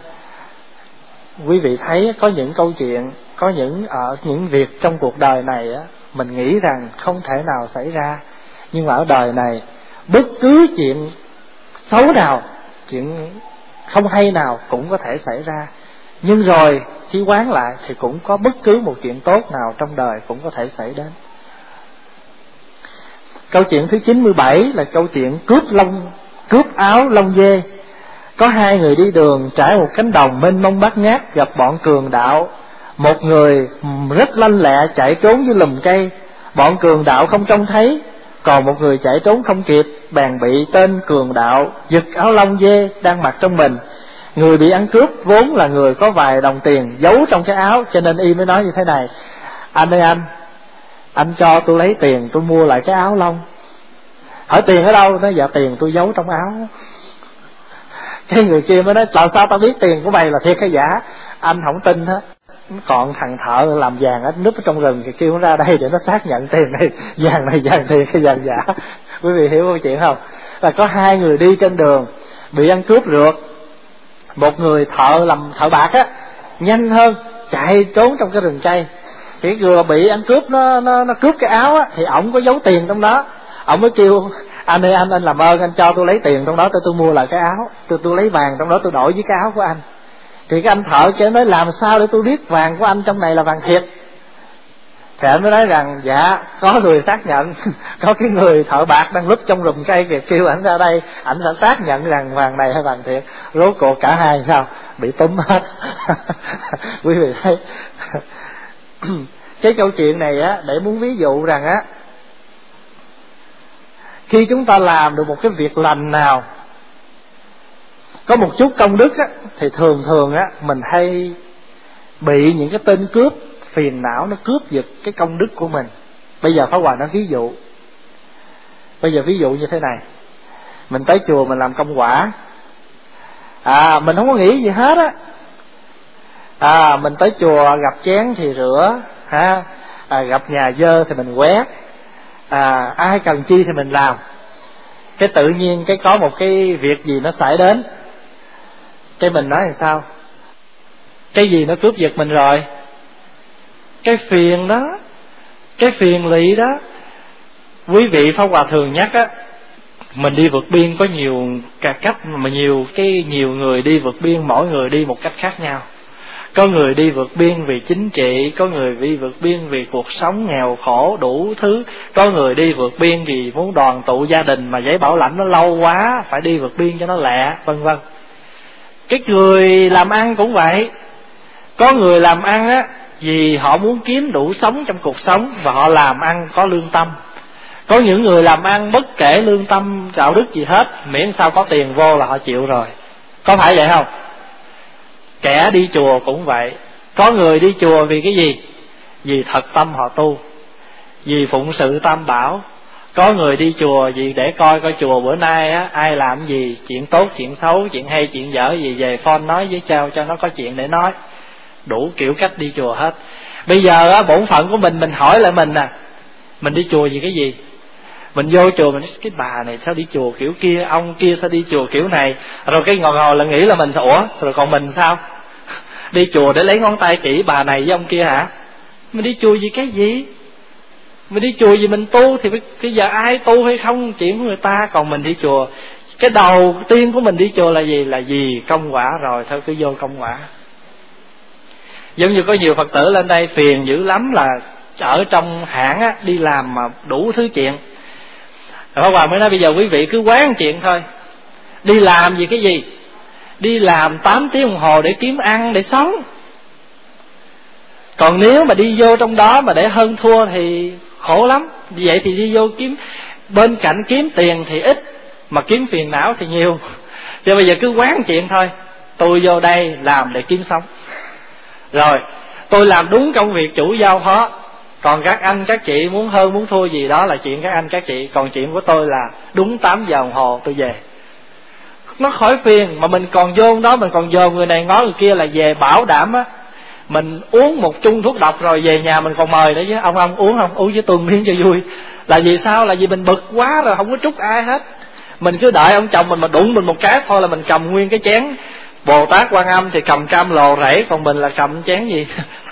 quý vị thấy có những câu chuyện, có những ở những việc trong cuộc đời này á, mình nghĩ rằng không thể nào xảy ra, nhưng mà ở đời này bất cứ chuyện xấu nào, chuyện không hay nào cũng có thể xảy ra. Nhưng rồi khi quán lại thì cũng có bất cứ một chuyện tốt nào trong đời cũng có thể xảy đến. Câu chuyện thứ chín mươi bảy là câu chuyện cướp lông, cướp áo lông dê. Có hai người đi đường trải một cánh đồng mênh mông bát ngát, gặp bọn cường đạo. Một người rất lanh lẹ chạy trốn dưới lùm cây, bọn cường đạo không trông thấy. Còn một người chạy trốn không kịp, bèn bị tên cường đạo giật áo lông dê đang mặc trong mình. Người bị ăn cướp vốn là người có vài đồng tiền giấu trong cái áo, cho nên y mới nói như thế này: anh ơi anh, anh cho tôi lấy tiền tôi mua lại cái áo lông. Hỏi tiền ở đâu? Nó dạ tiền tôi giấu trong áo. Cái người kia mới nói làm sao tao biết tiền của mày là thiệt hay giả? Anh không tin hết. Còn thằng thợ làm vàng ở núp ở trong rừng thì kêu nó ra đây để nó xác nhận tiền này, vàng này vàng thiệt hay vàng giả. Quý vị hiểu câu chuyện không? Là có hai người đi trên đường bị ăn cướp rượt. Một người thợ làm thợ bạc á, nhanh hơn chạy trốn trong cái rừng cây. Cái người bị ăn cướp nó nó nó cướp cái áo á, thì ổng có giấu tiền trong đó. Ổng mới kêu anh ơi anh anh làm ơn anh cho tôi lấy tiền trong đó tôi tôi mua lại cái áo, tôi tôi lấy vàng trong đó tôi đổi với cái áo của anh. Thì cái anh thợ kia nói làm sao để tôi biết vàng của anh trong này là vàng thiệt? Thì anh mới nói rằng dạ có người xác nhận. Có cái người thợ bạc đang núp trong rùm cây kìa, kêu ảnh ra đây, ảnh sẽ xác nhận rằng vàng này hay vàng thiệt. Rốt cuộc cả hai sao bị túm hết. Quý vị thấy cái câu chuyện này á, để muốn ví dụ rằng á, khi chúng ta làm được một cái việc lành nào có một chút công đức á, thì thường thường á mình hay bị những cái tên cướp phiền não nó cướp giật cái công đức của mình. Bây giờ Pháp Hòa nói ví dụ. Bây giờ ví dụ như thế này. Mình tới chùa mình làm công quả, à mình không có nghĩ gì hết á. À mình tới chùa gặp chén thì rửa ha, à, gặp nhà dơ thì mình quét, à ai cần chi thì mình làm. Cái tự nhiên cái có một cái việc gì nó xảy đến, cái mình nói là sao? Cái gì nó cướp giật mình rồi? Cái phiền đó, cái phiền lụy đó. Quý vị Pháp Hòa thường nhắc á, mình đi vượt biên có nhiều cả cách, mà nhiều cái nhiều người đi vượt biên, mỗi người đi một cách khác nhau. Có người đi vượt biên vì chính trị, có người đi vượt biên vì cuộc sống nghèo khổ đủ thứ, có người đi vượt biên vì muốn đoàn tụ gia đình mà giấy bảo lãnh nó lâu quá, phải đi vượt biên cho nó lẹ, vân vân. Cái người làm ăn cũng vậy. Có người làm ăn á vì họ muốn kiếm đủ sống trong cuộc sống và họ làm ăn có lương tâm. Có những người làm ăn bất kể lương tâm đạo đức gì hết, miễn sao có tiền vô là họ chịu rồi. Có phải vậy không? Kẻ đi chùa cũng vậy. Có người đi chùa vì cái gì? Vì thật tâm họ tu, vì phụng sự tam bảo. Có người đi chùa vì để coi coi chùa bữa nay á ai làm gì, chuyện tốt chuyện xấu, chuyện hay chuyện dở gì về phone nói với cháu cho nó có chuyện để nói. Đủ kiểu cách đi chùa hết. Bây giờ á, bổn phận của mình mình hỏi lại mình nè, mình đi chùa vì cái gì? Mình vô chùa mình nói cái bà này sao đi chùa kiểu kia, ông kia sao đi chùa kiểu này, rồi cái ngồi ngồi là nghĩ là mình ủa, rồi còn mình sao? Đi chùa để lấy ngón tay chỉ bà này với ông kia hả? Mình đi chùa vì cái gì? Mình đi chùa vì mình tu thì bây giờ ai tu hay không chuyện của người ta. Còn mình đi chùa, cái đầu tiên của mình đi chùa là gì? Là vì công quả rồi, thôi cứ vô công quả. Giống như có nhiều Phật tử lên đây phiền dữ lắm là ở trong hãng á, đi làm mà đủ thứ chuyện. Pháp Hòa mới nói bây giờ quý vị cứ quán chuyện thôi. Đi làm vì cái gì? Đi làm tám tiếng đồng hồ để kiếm ăn, để sống. Còn nếu mà đi vô trong đó mà để hơn thua thì khổ lắm. Vậy thì đi vô kiếm, bên cạnh kiếm tiền thì ít, mà kiếm phiền não thì nhiều. Cho bây giờ cứ quán chuyện thôi. Tôi vô đây làm để kiếm sống. Rồi tôi làm đúng công việc chủ giao phó. Còn các anh các chị muốn hơn muốn thua gì đó là chuyện các anh các chị. Còn chuyện của tôi là đúng tám giờ đồng hồ tôi về. Nó khỏi phiền. Mà mình còn vô đó, mình còn dồn người này ngó người kia là về bảo đảm á. Mình uống một chung thuốc độc rồi về nhà mình còn mời nữa chứ. Ông ông uống không? Uống với tôi miếng cho vui. Là vì sao? Là vì mình bực quá rồi, không có trút ai hết. Mình cứ đợi ông chồng mình mà đụng mình một cái thôi là mình cầm nguyên cái chén. Bồ Tát Quan Âm thì cầm cam lồ rẫy, còn mình là cầm chén gì?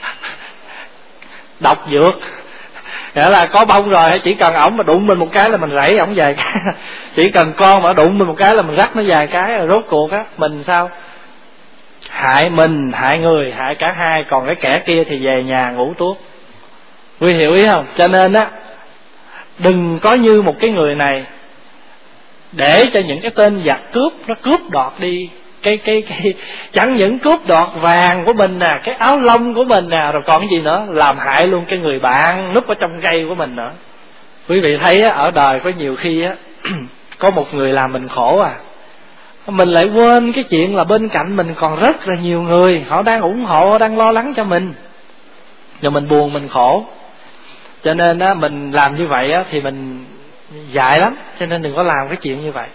Độc dược. Nghĩa là có bông rồi, chỉ cần ổng mà đụng mình một cái là mình rẫy ổng vài cái. Chỉ cần con mà đụng mình một cái là mình rắc nó vài cái. Rồi rốt cuộc á, mình sao? Hại mình, hại người, hại cả hai. Còn cái kẻ kia thì về nhà ngủ tuốt. Quý hiểu ý không? Cho nên á, đừng có như một cái người này để cho những cái tên giặc cướp nó cướp đoạt đi cái cái cái chẳng những cướp đoạt vàng của mình nè, cái áo lông của mình nè, rồi còn cái gì nữa, làm hại luôn cái người bạn núp ở trong cây của mình nữa. Quý vị thấy á, ở đời có nhiều khi á có một người làm mình khổ à, mình lại quên cái chuyện là bên cạnh mình còn rất là nhiều người họ đang ủng hộ, đang lo lắng cho mình, rồi mình buồn mình khổ. Cho nên á, mình làm như vậy á, thì mình dại lắm. Cho nên đừng có làm cái chuyện như vậy.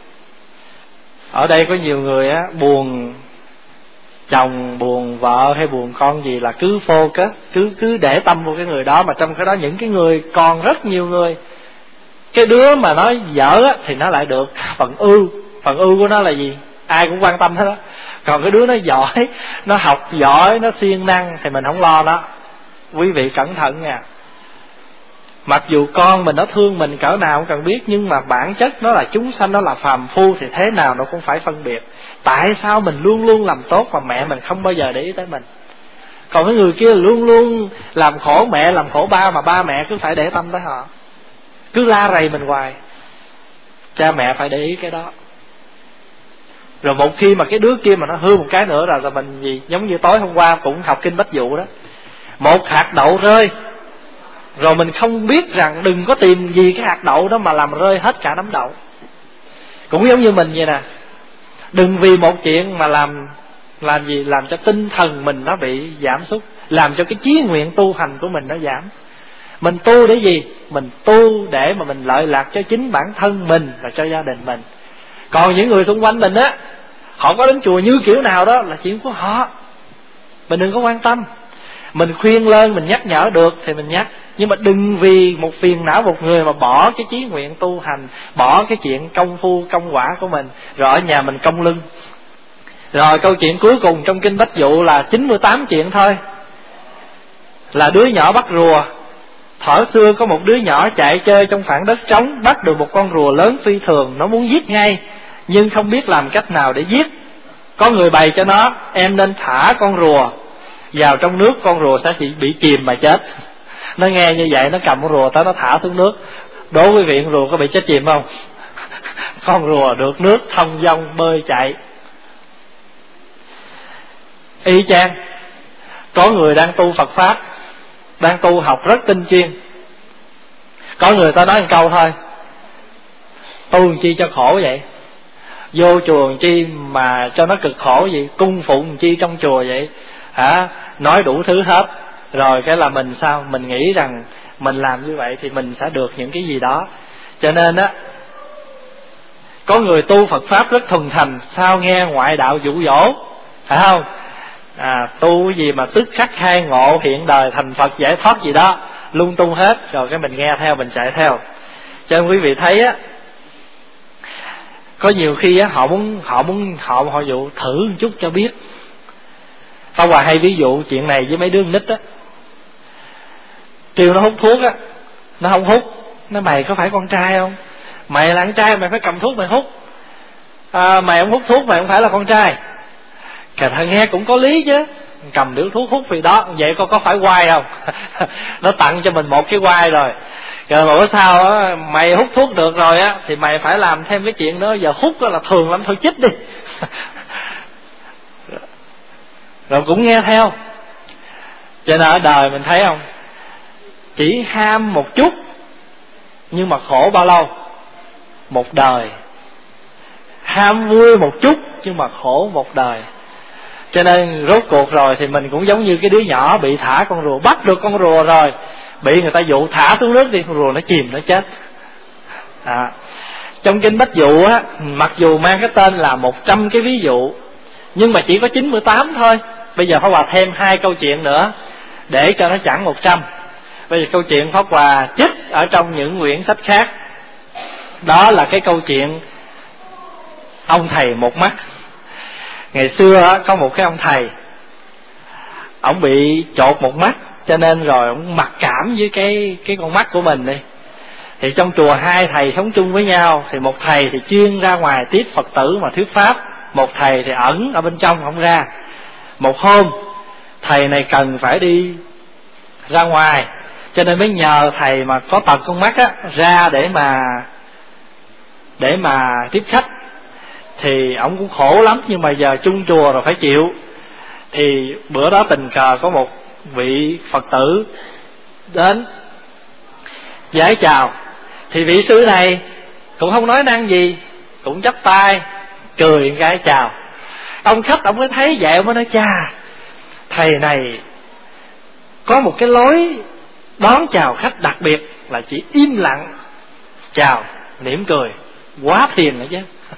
Ở đây có nhiều người á, buồn chồng, buồn vợ hay buồn con gì là cứ focus, cứ cứ để tâm vô cái người đó. Mà trong cái đó những cái người còn rất nhiều người, cái đứa mà nói dở á, thì nó lại được phần ưu. Phần ưu của nó là gì? Ai cũng quan tâm hết đó. Còn cái đứa nó giỏi, nó học giỏi, nó siêng năng thì mình không lo nó. Quý vị cẩn thận nha. Mặc dù con mình nó thương mình cỡ nào không cần biết, nhưng mà bản chất nó là chúng sanh, nó là phàm phu, thì thế nào nó cũng phải phân biệt. Tại sao mình luôn luôn làm tốt mà mẹ mình không bao giờ để ý tới mình? Còn cái người kia luôn luôn làm khổ mẹ, làm khổ ba, mà ba mẹ cứ phải để tâm tới họ, cứ la rầy mình hoài. Cha mẹ phải để ý cái đó. Rồi một khi mà cái đứa kia mà nó hư một cái nữa rồi, rồi mình gì? Giống như tối hôm qua cũng học kinh Bách Dụ đó, một hạt đậu rơi, rồi mình không biết rằng đừng có tìm gì cái hạt đậu đó mà làm rơi hết cả nắm đậu. Cũng giống như mình vậy nè, đừng vì một chuyện mà làm làm gì làm cho tinh thần mình nó bị giảm sút, làm cho cái chí nguyện tu hành của mình nó giảm. Mình tu để gì? Mình tu để mà mình lợi lạc cho chính bản thân mình và cho gia đình mình. Còn những người xung quanh mình á, họ có đến chùa như kiểu nào đó là chuyện của họ, mình đừng có quan tâm. Mình khuyên lên, mình nhắc nhở được thì mình nhắc, nhưng mà đừng vì một phiền não một người mà bỏ cái chí nguyện tu hành, bỏ cái chuyện công phu công quả của mình, rồi ở nhà mình cong lưng. Rồi câu chuyện cuối cùng trong kinh Bách Dụ là chín mươi tám chuyện thôi. Là đứa nhỏ bắt rùa. Thuở xưa có một đứa nhỏ chạy chơi trong khoảng đất trống, bắt được một con rùa lớn phi thường, nó muốn giết ngay nhưng không biết làm cách nào để giết. Có người bày cho nó, em nên thả con rùa vào trong nước, con rùa sẽ chỉ bị chìm mà chết. Nó nghe như vậy, nó cầm con rùa tới nó thả xuống nước. Đố quý vị con rùa có bị chết chìm không? Con rùa được nước thông dong bơi chạy. Y chang, có người đang tu Phật Pháp, đang tu học rất tinh chuyên, có người ta nói một câu thôi, tu làm chi cho khổ vậy, vô chùa làm chi mà cho nó cực khổ vậy, cung phụng làm chi trong chùa vậy hả? Nói đủ thứ hết. Rồi cái là mình sao? Mình nghĩ rằng mình làm như vậy thì mình sẽ được những cái gì đó. Cho nên á, có người tu Phật Pháp rất thuần thành, sao nghe ngoại đạo dụ dỗ, phải không? À, tu gì mà tức khắc khai ngộ, hiện đời thành Phật giải thoát gì đó, lung tung hết. Rồi cái mình nghe theo, mình chạy theo. Cho nên quý vị thấy á, có nhiều khi á, họ muốn họ muốn họ họ dụ thử một chút cho biết. Pháp Hòa hay ví dụ chuyện này với mấy đứa nít á. Kêu nó hút thuốc á, nó không hút, nó mày có phải con trai không? Mày là con trai mày phải cầm thuốc mày hút. À, mày không hút thuốc mày không phải là con trai. Kể thằng nghe cũng có lý chứ, cầm điếu thuốc hút vì đó, vậy con có phải quay không? Nó tặng cho mình một cái quay rồi. Rồi mà bữa sau á, mày hút thuốc được rồi á, thì mày phải làm thêm cái chuyện đó. Giờ hút đó là thường lắm, thôi chích đi. Rồi cũng nghe theo. Cho nên ở đời mình thấy không, chỉ ham một chút nhưng mà khổ bao lâu? Một đời. Ham vui một chút nhưng mà khổ một đời. Cho nên rốt cuộc rồi thì mình cũng giống như cái đứa nhỏ bị thả con rùa, bắt được con rùa rồi, bị người ta dụ thả xuống nước đi, con rùa nó chìm nó chết. À, trong kinh Bách Dụ á, mặc dù mang cái tên là một trăm cái ví dụ, nhưng mà chỉ có chín mươi tám thôi. Bây giờ Pháp Hòa thêm hai câu chuyện nữa để cho nó chẳng một trăm. Bây giờ câu chuyện Pháp Hòa trích ở trong những quyển sách khác. Đó là cái câu chuyện ông thầy một mắt. Ngày xưa á, có một cái ông thầy, ông bị chột một mắt, cho nên rồi ông mặc cảm với cái cái con mắt của mình đi. Thì trong chùa hai thầy sống chung với nhau, thì một thầy thì chuyên ra ngoài tiếp Phật tử mà thuyết pháp, một thầy thì ẩn ở bên trong không ra. Một hôm thầy này cần phải đi ra ngoài, cho nên mới nhờ thầy mà có tật con mắt á ra để mà để mà tiếp khách. Thì ông cũng khổ lắm, nhưng mà giờ chung chùa rồi phải chịu. Thì bữa đó tình cờ có một vị Phật tử đến vái chào. Thì vị sư này cũng không nói năng gì, cũng chắp tay cười cái chào. Ông khách ông mới thấy vậy, ông mới nói: cha, thầy này có một cái lối đón chào khách đặc biệt là chỉ im lặng chào, mỉm cười, quá thiền rồi chứ.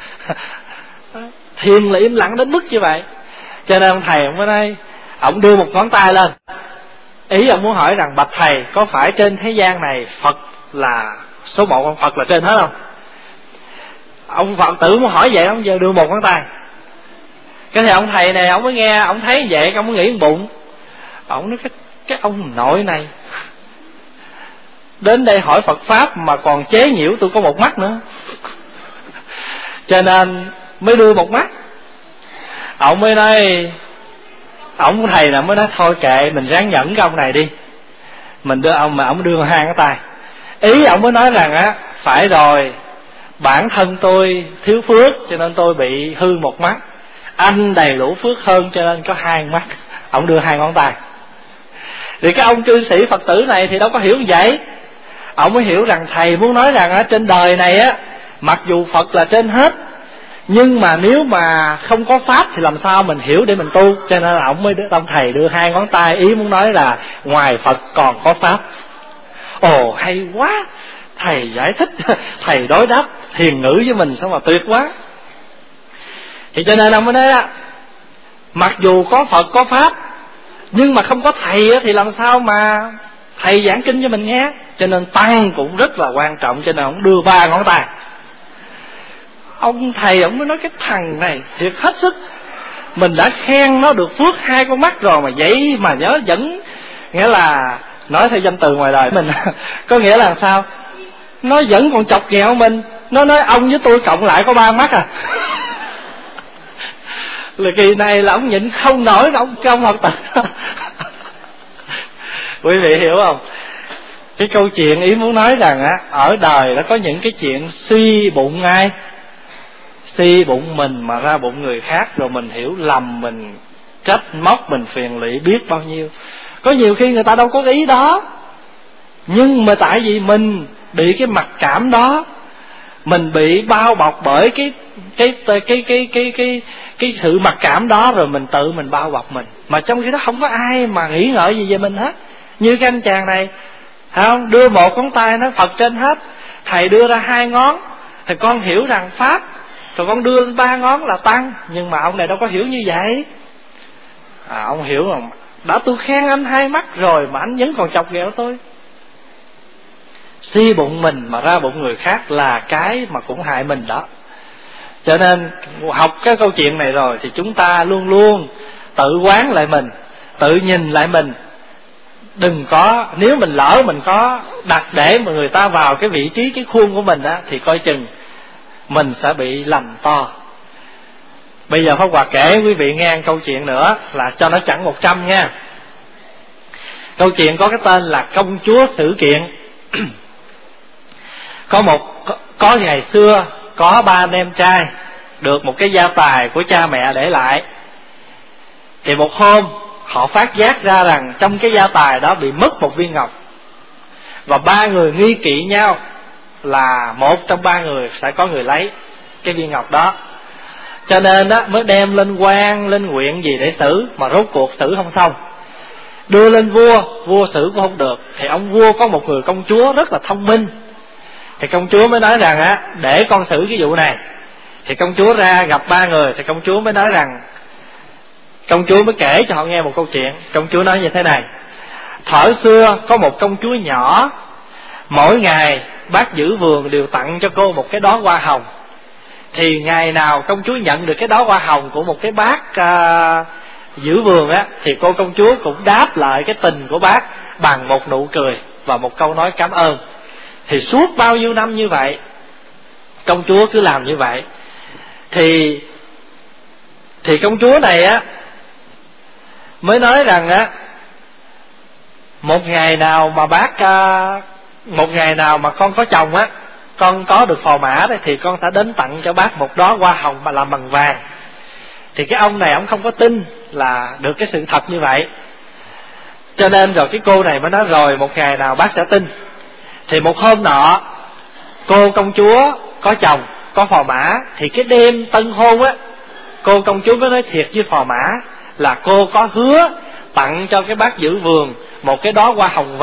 Thiền là im lặng đến mức như vậy. Cho nên ông thầy ông mới nói, ông đưa một ngón tay lên, ý ông muốn hỏi rằng bạch thầy, có phải trên thế gian này Phật là số một không? Phật là trên hết không? Ông Phật tử muốn hỏi vậy, ông giờ đưa một ngón tay. Cái thì ông thầy này ông mới nghe, ông thấy vậy, ông mới nghĩ một bụng, ông nói cái, cái ông nội này đến đây hỏi Phật Pháp mà còn chế nhiễu tôi có một mắt nữa. Cho nên mới đưa một mắt. Ông mới nói, ông thầy là mới nói thôi kệ, mình ráng nhẫn cái ông này đi, mình đưa ông, mà ông đưa hai cái tay. Ý ông mới nói rằng á, phải rồi, bản thân tôi thiếu phước cho nên tôi bị hư một mắt, anh đầy đủ phước hơn cho nên có hai mắt. Ông đưa hai ngón tay. Thì cái ông cư sĩ Phật tử này thì đâu có hiểu như vậy. Ông mới hiểu rằng thầy muốn nói rằng á, trên đời này á, mặc dù Phật là trên hết, nhưng mà nếu mà không có Pháp thì làm sao mình hiểu để mình tu. Cho nên ông mới đưa, ông thầy đưa hai ngón tay, ý muốn nói là ngoài Phật còn có Pháp. Ồ hay quá, thầy giải thích, thầy đối đáp thiền ngữ với mình sao mà tuyệt quá. Thì cho nên ông mới nói á, mặc dù có Phật có Pháp, nhưng mà không có thầy á, thì làm sao mà thầy giảng kinh cho mình nghe. Cho nên tăng cũng rất là quan trọng. Cho nên ông đưa ba ngón tay. Ông thầy ông mới nói cái thằng này thiệt hết sức, mình đã khen nó được phước hai con mắt rồi mà vậy mà nhớ vẫn, nghĩa là nói theo danh từ ngoài đời mình có nghĩa là sao, nó vẫn còn chọc ghẹo mình. Nó nói ông với tôi cộng lại có ba mắt à. Là kỳ này là ông nhịn không nổi, ông trong Phật tử. Quý vị hiểu không? Cái câu chuyện ý muốn nói rằng á, ở đời nó có những cái chuyện suy bụng ai, suy bụng mình mà ra bụng người khác, rồi mình hiểu lầm, mình trách móc, mình phiền lụy biết bao nhiêu. Có nhiều khi người ta đâu có ý đó, nhưng mà tại vì mình bị cái mặc cảm đó, mình bị bao bọc bởi cái cái cái cái cái cái cái, cái sự mặc cảm đó, rồi mình tự mình bao bọc mình. Mà trong khi đó không có ai mà nghĩ ngợi gì về mình hết. Như cái anh chàng này, không đưa một ngón tay nói Phật trên hết, thầy đưa ra hai ngón thì con hiểu rằng Pháp, rồi con đưa lên ba ngón là tăng. Nhưng mà ông này đâu có hiểu như vậy. À, ông hiểu không? Đã tôi khen anh hai mắt rồi mà anh vẫn còn chọc ghẹo tôi. Si bụng mình mà ra bụng người khác là cái mà cũng hại mình đó. Cho nên học cái câu chuyện này rồi thì chúng ta luôn luôn tự quán lại mình, tự nhìn lại mình. Đừng có, nếu mình lỡ mình có đặt để mà người ta vào cái vị trí, cái khuôn của mình á, thì coi chừng mình sẽ bị lầm to. Bây giờ Pháp Hòa kể quý vị nghe câu chuyện nữa là cho nó chẳng một trăm nha. Câu chuyện có cái tên là Công chúa Sử Kiện. Có một có, có ngày xưa có ba anh em trai được một cái gia tài của cha mẹ để lại. Thì một hôm họ phát giác ra rằng trong cái gia tài đó bị mất một viên ngọc, và ba người nghi kỵ nhau là một trong ba người sẽ có người lấy cái viên ngọc đó. Cho nên đó mới đem lên quan, lên huyện gì để xử, mà rốt cuộc xử không xong. Đưa lên vua, vua xử cũng không được. Thì ông vua có một người công chúa rất là thông minh. Thì công chúa mới nói rằng á, để con xử cái vụ này. Thì công chúa ra gặp ba người, thì công chúa mới nói rằng, công chúa mới kể cho họ nghe một câu chuyện. Công chúa nói như thế này: thuở xưa có một công chúa nhỏ, mỗi ngày bác giữ vườn đều tặng cho cô một cái đóa hoa hồng. Thì ngày nào công chúa nhận được cái đóa hoa hồng của một cái bác à, giữ vườn á, thì cô công chúa cũng đáp lại cái tình của bác bằng một nụ cười và một câu nói cảm ơn. Thì suốt bao nhiêu năm như vậy, công chúa cứ làm như vậy. Thì Thì công chúa này á mới nói rằng á, một ngày nào mà bác à, một ngày nào mà con có chồng á, con có được phò mã đấy, thì con sẽ đến tặng cho bác một đóa hoa hồng mà làm bằng vàng. Thì cái ông này ông không có tin là được cái sự thật như vậy. Cho nên rồi cái cô này mới nói rồi một ngày nào bác sẽ tin. Thì một hôm nọ, cô công chúa có chồng, có phò mã. Thì cái đêm tân hôn á, cô công chúa mới nói thiệt với phò mã là cô có hứa tặng cho cái bác giữ vườn một cái đóa hoa hồng vàng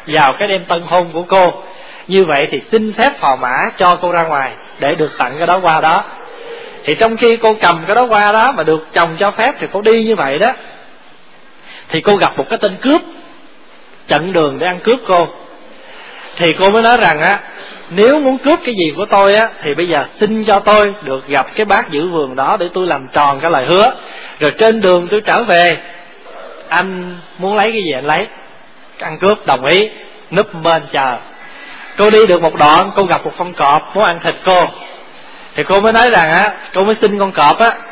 vào cái đêm tân hôn của cô. Như vậy thì xin phép phò mã cho cô ra ngoài để được tặng cái đó hoa đó. Thì trong khi cô cầm cái đó hoa đó mà được chồng cho phép thì cô đi như vậy đó, thì cô gặp một cái tên cướp chặn đường để ăn cướp cô. Thì cô mới nói rằng á, nếu muốn cướp cái gì của tôi á, thì bây giờ xin cho tôi được gặp cái bác giữ vườn đó để tôi làm tròn cái lời hứa. Rồi trên đường tôi trở về, anh muốn lấy cái gì anh lấy. Ăn cướp đồng ý, núp bên chờ. Cô đi được một đoạn, cô gặp một con cọp muốn ăn thịt cô. Thì cô mới nói rằng á, cô mới xin con cọp á.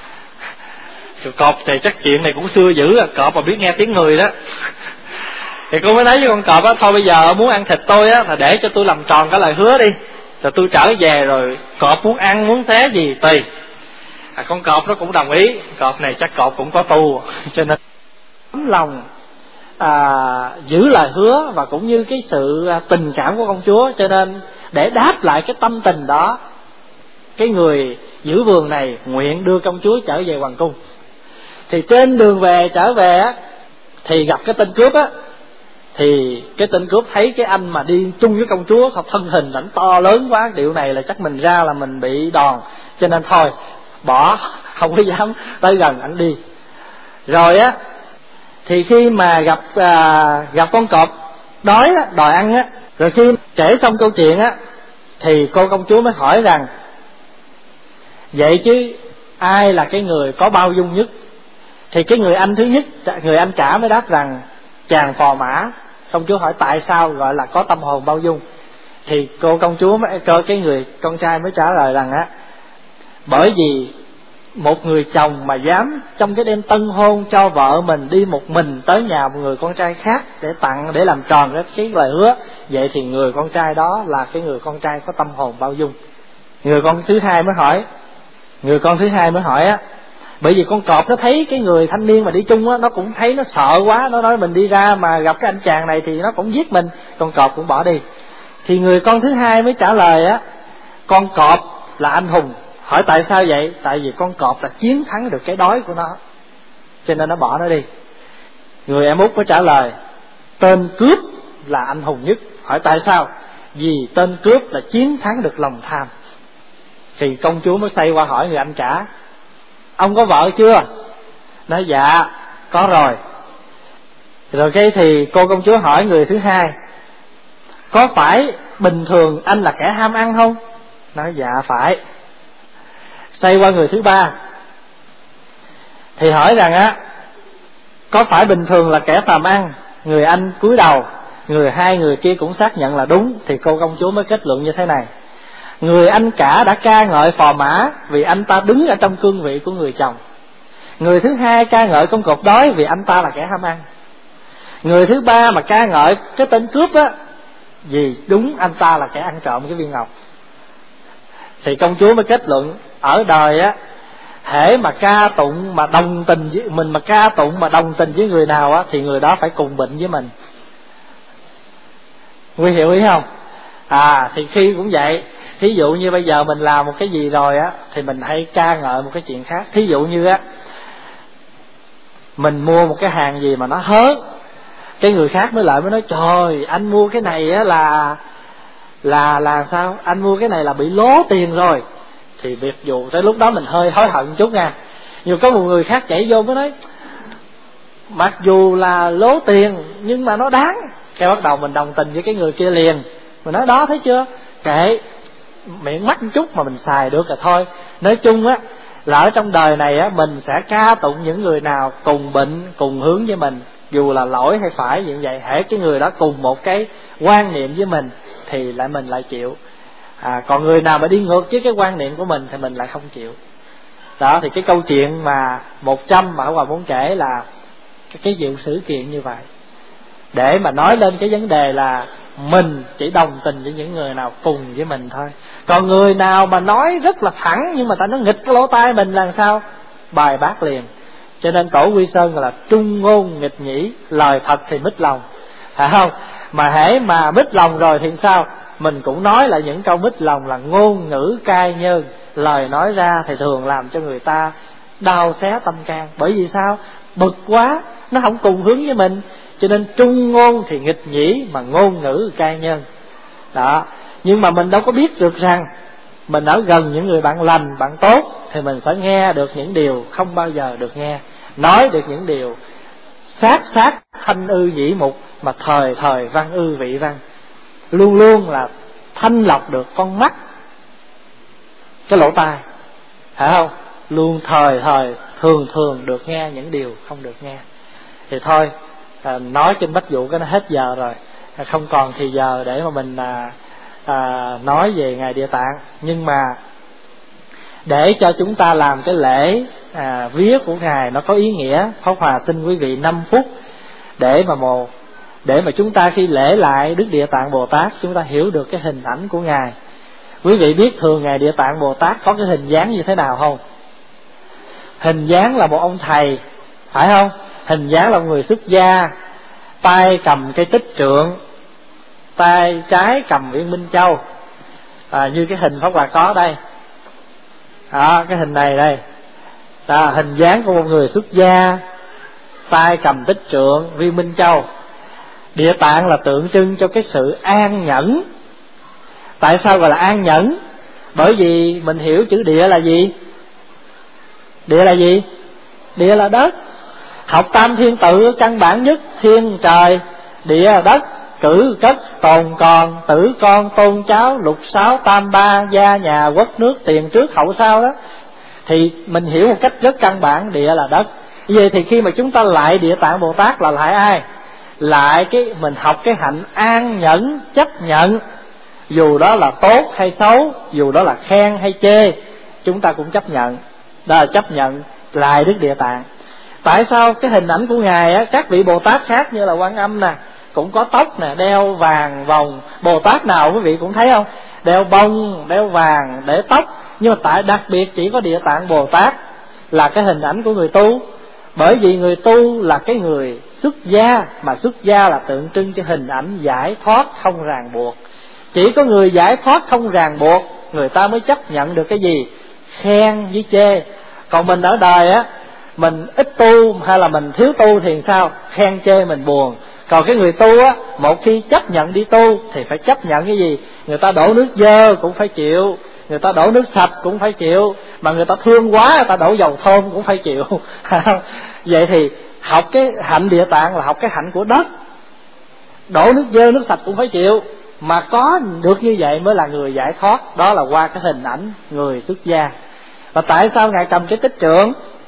Cọp thì chắc chuyện này cũng xưa dữ à, cọp mà biết nghe tiếng người đó. Thì cô mới nói với con cọp á, thôi bây giờ muốn ăn thịt tôi á, là để cho tôi làm tròn cái lời hứa đi, rồi tôi trở về rồi cọp muốn ăn muốn xé gì tùy. À, con cọp nó cũng đồng ý. Cọp này chắc cọp cũng có tu, cho nên tấm lòng à, giữ lời hứa và cũng như cái sự tình cảm của công chúa. Cho nên để đáp lại cái tâm tình đó, cái người giữ vườn này nguyện đưa công chúa trở về hoàng cung. Thì trên đường về trở về á, thì gặp cái tên cướp á. Thì cái tên cướp thấy cái anh mà đi chung với công chúa, thân hình ảnh to lớn quá, điệu này là chắc mình ra là mình bị đòn, cho nên thôi bỏ, không có dám tới gần ảnh đi. Rồi á, thì khi mà gặp à, gặp con cọp đói á, đòi ăn á, rồi khi kể xong câu chuyện á, thì cô công chúa mới hỏi rằng, vậy chứ ai là cái người có bao dung nhất? Thì cái người anh thứ nhất, người anh cả mới đáp rằng chàng phò mã. Công chúa hỏi tại sao gọi là có tâm hồn bao dung? Thì cô công chúa mới, cho cái người con trai mới trả lời rằng á, bởi vì một người chồng mà dám trong cái đêm tân hôn cho vợ mình đi một mình tới nhà một người con trai khác để tặng, để làm tròn cái, cái lời hứa, vậy thì người con trai đó là cái người con trai có tâm hồn bao dung. Người con thứ hai mới hỏi, người con thứ hai mới hỏi á, bởi vì con cọp nó thấy cái người thanh niên mà đi chung á, nó cũng thấy nó sợ quá, nó nói mình đi ra mà gặp cái anh chàng này thì nó cũng giết mình, con cọp cũng bỏ đi. Thì người con thứ hai mới trả lời á, con cọp là anh hùng. Hỏi tại sao vậy? Tại vì con cọp là chiến thắng được cái đói của nó, cho nên nó bỏ nó đi. Người em út mới trả lời, tên cướp là anh hùng nhất. Hỏi tại sao? Vì tên cướp là chiến thắng được lòng tham. Thì công chúa mới xoay qua hỏi người anh cả, ông có vợ chưa? Nói dạ có rồi. Rồi cái thì cô công chúa hỏi người thứ hai, có phải bình thường anh là kẻ ham ăn không? Nói dạ phải. Xoay qua người thứ ba thì hỏi rằng á, có phải bình thường là kẻ phàm ăn? Người anh cúi đầu. Người hai người kia cũng xác nhận là đúng. Thì cô công chúa mới kết luận như thế này, người anh cả đã ca ngợi phò mã vì anh ta đứng ở trong cương vị của người chồng. Người thứ hai ca ngợi con cọp đói vì anh ta là kẻ ham ăn. Người thứ ba mà ca ngợi cái tên cướp á, vì đúng anh ta là kẻ ăn trộm cái viên ngọc. Thì công chúa mới kết luận, ở đời á, hễ mà ca tụng mà đồng tình với mình, mà ca tụng mà đồng tình với người nào á, thì người đó phải cùng bệnh với mình. Quý hiểu ý không? À, thì khi cũng vậy. Thí dụ như bây giờ mình làm một cái gì rồi á, thì mình hay ca ngợi một cái chuyện khác. Thí dụ như á, mình mua một cái hàng gì mà nó hớ, cái người khác mới lại mới nói, trời, anh mua cái này á là là là sao? Anh mua cái này là bị lố tiền rồi. Thì việc dù tới lúc đó mình hơi hối hận chút nha. Nhưng có một người khác chạy vô mới nói, mặc dù là lố tiền nhưng mà nó đáng. Cái bắt đầu mình đồng tình với cái người kia liền. Mình nói đó, thấy chưa, kệ, miệng mắc một chút mà mình xài được rồi thôi. Nói chung á, là ở trong đời này á, mình sẽ ca tụng những người nào cùng bệnh, cùng hướng với mình, dù là lỗi hay phải như vậy. Hễ cái người đó cùng một cái quan niệm với mình thì lại mình lại chịu. À, còn người nào mà đi ngược với cái quan niệm của mình thì mình lại không chịu. Đó, thì cái câu chuyện mà một trăm mà Hòa muốn kể là cái, cái vụ sự kiện như vậy, để mà nói lên cái vấn đề là mình chỉ đồng tình với những người nào cùng với mình thôi. Còn người nào mà nói rất là thẳng nhưng mà ta nó nghịch cái lỗ tai mình là sao? Bài bác liền. Cho nên Tổ Quy Sơn là trung ngôn nghịch nhĩ, lời thật thì mít lòng, phải không? Mà hễ mà mít lòng rồi thì sao? Mình cũng nói là những câu mít lòng là ngôn ngữ cay nhơn, lời nói ra thì thường làm cho người ta đau xé tâm can. Bởi vì sao? Bực quá, nó không cùng hướng với mình. Cho nên trung ngôn thì nghịch nhĩ, mà ngôn ngữ cai nhân. Đó. Nhưng mà mình đâu có biết được rằng mình ở gần những người bạn lành, bạn tốt, thì mình sẽ nghe được những điều không bao giờ được nghe, nói được những điều sát sát thanh ư dĩ mục, mà thời thời văn ư vị văn. Luôn luôn là thanh lọc được con mắt, cái lỗ tai, phải không? Luôn thời thời thường thường được nghe những điều không được nghe. Thì thôi, à, nói trên bách vụ cái nó hết giờ rồi, à, không còn thì giờ để mà mình à, à, nói về Ngài Địa Tạng. Nhưng mà để cho chúng ta làm cái lễ à, vía của Ngài nó có ý nghĩa, Pháp Hòa xin quý vị năm phút để mà một để mà chúng ta khi lễ lại Đức Địa Tạng Bồ Tát, chúng ta hiểu được cái hình ảnh của Ngài. Quý vị biết thường Ngài Địa Tạng Bồ Tát có cái hình dáng như thế nào không? Hình dáng là một ông thầy, phải không? Hình dáng là một người xuất gia, tay cầm cây tích trượng, tay trái cầm viên minh châu, à, như cái hình Pháp Hòa có đây. Đó, cái hình này đây. Đó, hình dáng của một người xuất gia, tay cầm tích trượng, viên minh châu. Địa tạng là tượng trưng cho cái sự an nhẫn. Tại sao gọi là an nhẫn? Bởi vì mình hiểu chữ địa là gì? Địa là gì? Địa là đất. Học tam thiên tự căn bản nhất, thiên trời, địa là đất, cử cất, tồn còn, tử con, tôn cháu, lục sáu, tam ba, gia nhà, quốc nước, tiền trước hậu sau đó. Thì mình hiểu một cách rất căn bản, địa là đất. Vậy thì khi mà chúng ta lại Địa Tạng Bồ Tát là lại ai? Lại cái mình học cái hạnh an nhẫn, chấp nhận. Dù đó là tốt hay xấu, dù đó là khen hay chê, chúng ta cũng chấp nhận. Đó là chấp nhận lại Đức Địa Tạng. Tại sao cái hình ảnh của Ngài á, các vị Bồ Tát khác như là Quan Âm nè, cũng có tóc nè, đeo vàng vòng. Bồ Tát nào quý vị cũng thấy không? Đeo bông, đeo vàng, để tóc. Nhưng mà tại đặc biệt chỉ có Địa Tạng Bồ Tát là cái hình ảnh của người tu. Bởi vì người tu là cái người xuất gia, mà xuất gia là tượng trưng cho hình ảnh giải thoát không ràng buộc. Chỉ có người giải thoát không ràng buộc, người ta mới chấp nhận được cái gì? Khen với chê. Còn mình ở đời á, mình ít tu hay là mình thiếu tu thì sao? Khen chê mình buồn. Còn cái người tu á, một khi chấp nhận đi tu thì phải chấp nhận cái gì? Người ta đổ nước dơ cũng phải chịu, người ta đổ nước sạch cũng phải chịu, mà người ta thương quá người ta đổ dầu thơm cũng phải chịu. Vậy thì học cái hạnh Địa Tạng là học cái hạnh của đất. Đổ nước dơ nước sạch cũng phải chịu, mà có được như vậy mới là người giải thoát. Đó là qua cái hình ảnh người xuất gia. Và tại sao Ngài cầm cái tích trượng?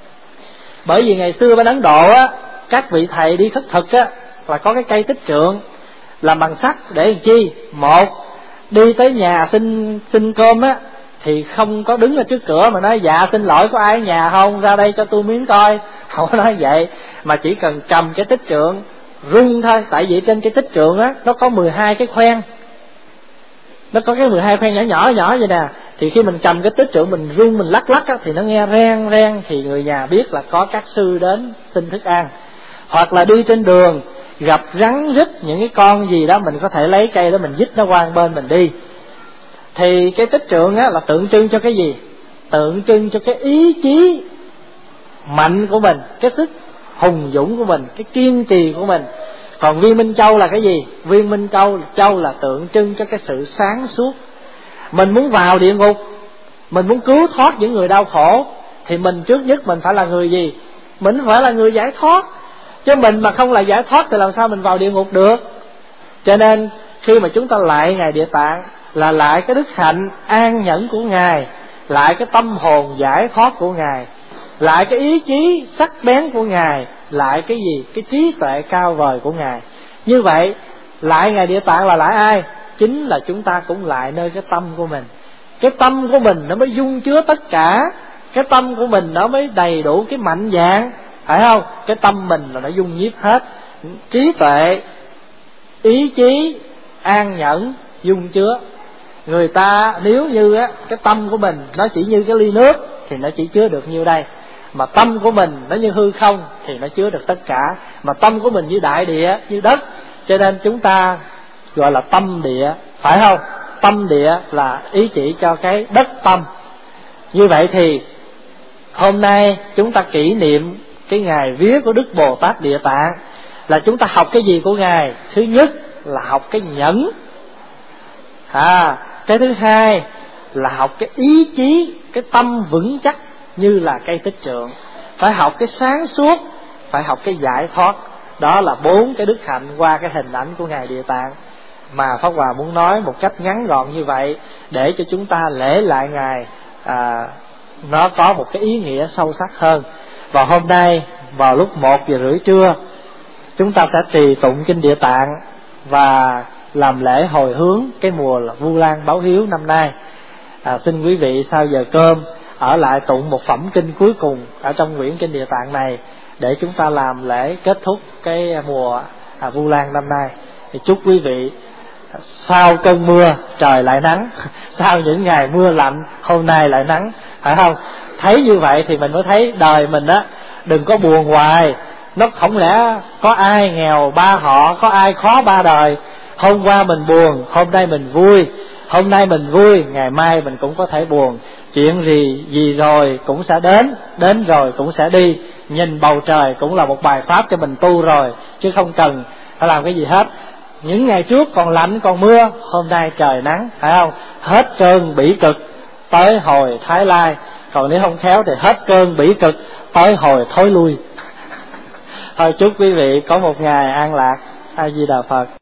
Bởi vì ngày xưa bên Ấn Độ á, các vị thầy đi khất thực á, là có cái cây tích trượng làm bằng sắt để làm chi? Một, đi tới nhà xin xin cơm á, thì không có đứng ở trước cửa mà nói dạ xin lỗi có ai ở nhà không, ra đây cho tôi miếng coi. Không có nói vậy, mà chỉ cần cầm cái tích trượng rung thôi. Tại vì trên cái tích trượng á, nó có mười hai cái khoen, nó có cái mười hai khoen nhỏ nhỏ nhỏ vậy nè. Thì khi mình cầm cái tích trượng mình rung, mình lắc lắc á, thì nó nghe reng reng, thì người nhà biết là có các sư đến xin thức ăn. Hoặc là đi trên đường gặp rắn rít, những cái con gì đó, mình có thể lấy cây đó mình dít nó qua bên mình đi. Thì cái tích trượng á là tượng trưng cho cái gì? Tượng trưng cho cái ý chí mạnh của mình, cái sức hùng dũng của mình, cái kiên trì của mình. Còn viên minh châu là cái gì? Viên minh châu châu là tượng trưng cho cái sự sáng suốt. Mình muốn vào địa ngục, mình muốn cứu thoát những người đau khổ, thì mình trước nhất mình phải là người gì? Mình phải là người giải thoát. Chứ mình mà không là giải thoát thì làm sao mình vào địa ngục được? Cho nên khi mà chúng ta lại Ngài Địa Tạng là lại cái đức hạnh an nhẫn của Ngài, lại cái tâm hồn giải thoát của Ngài, lại cái ý chí sắc bén của Ngài, lại cái gì? Cái trí tuệ cao vời của Ngài. Như vậy lại Ngài Địa Tạng là lại ai? Chính là chúng ta cũng lại nơi cái tâm của mình. Cái tâm của mình nó mới dung chứa tất cả. Cái tâm của mình nó mới đầy đủ cái mạnh dạn, phải không? Cái tâm mình là nó dung nhiếp hết. Trí tuệ, ý chí, an nhẫn dung chứa. Người ta nếu như á, cái tâm của mình nó chỉ như cái ly nước thì nó chỉ chứa được nhiêu đây. Mà tâm của mình nó như hư không thì nó chứa được tất cả. Mà tâm của mình như đại địa, như đất, cho nên chúng ta gọi là tâm địa, phải không? Tâm địa là ý chỉ cho cái đất tâm. Như vậy thì hôm nay chúng ta kỷ niệm cái ngày vía của Đức Bồ Tát Địa Tạng, là chúng ta học cái gì của Ngài? Thứ nhất là học cái nhẫn, à, cái thứ hai là học cái ý chí, cái tâm vững chắc như là cây tích trượng. Phải học cái sáng suốt, phải học cái giải thoát. Đó là bốn cái đức hạnh qua cái hình ảnh của Ngài Địa Tạng mà Pháp Hòa muốn nói một cách ngắn gọn như vậy, để cho chúng ta lễ lại Ngài à, nó có một cái ý nghĩa sâu sắc hơn. Và hôm nay vào lúc một giờ rưỡi trưa, chúng ta sẽ trì tụng kinh Địa Tạng và làm lễ hồi hướng cái mùa là Vu Lan báo hiếu năm nay. à, Xin quý vị sau giờ cơm ở lại tụng một phẩm kinh cuối cùng ở trong quyển kinh Địa Tạng này, để chúng ta làm lễ kết thúc cái mùa à, Vu Lan năm nay. Thì chúc quý vị sau cơn mưa trời lại nắng, sau những ngày mưa lạnh hôm nay lại nắng, phải không? Thấy như vậy thì mình mới thấy đời mình á, đừng có buồn hoài. Nó không lẽ có ai nghèo ba họ, có ai khó ba đời. Hôm qua mình buồn, hôm nay mình vui. Hôm nay mình vui, ngày mai mình cũng có thể buồn. Chuyện gì gì rồi cũng sẽ đến, đến rồi cũng sẽ đi. Nhìn bầu trời cũng là một bài pháp cho mình tu rồi, chứ không cần phải làm cái gì hết. Những ngày trước còn lạnh còn mưa, hôm nay trời nắng, phải không? Hết cơn bỉ cực tới hồi thái lai. Còn nếu không khéo thì hết cơn bỉ cực tới hồi thối lui. Thôi chúc quý vị có một ngày an lạc. A Di Đà Phật.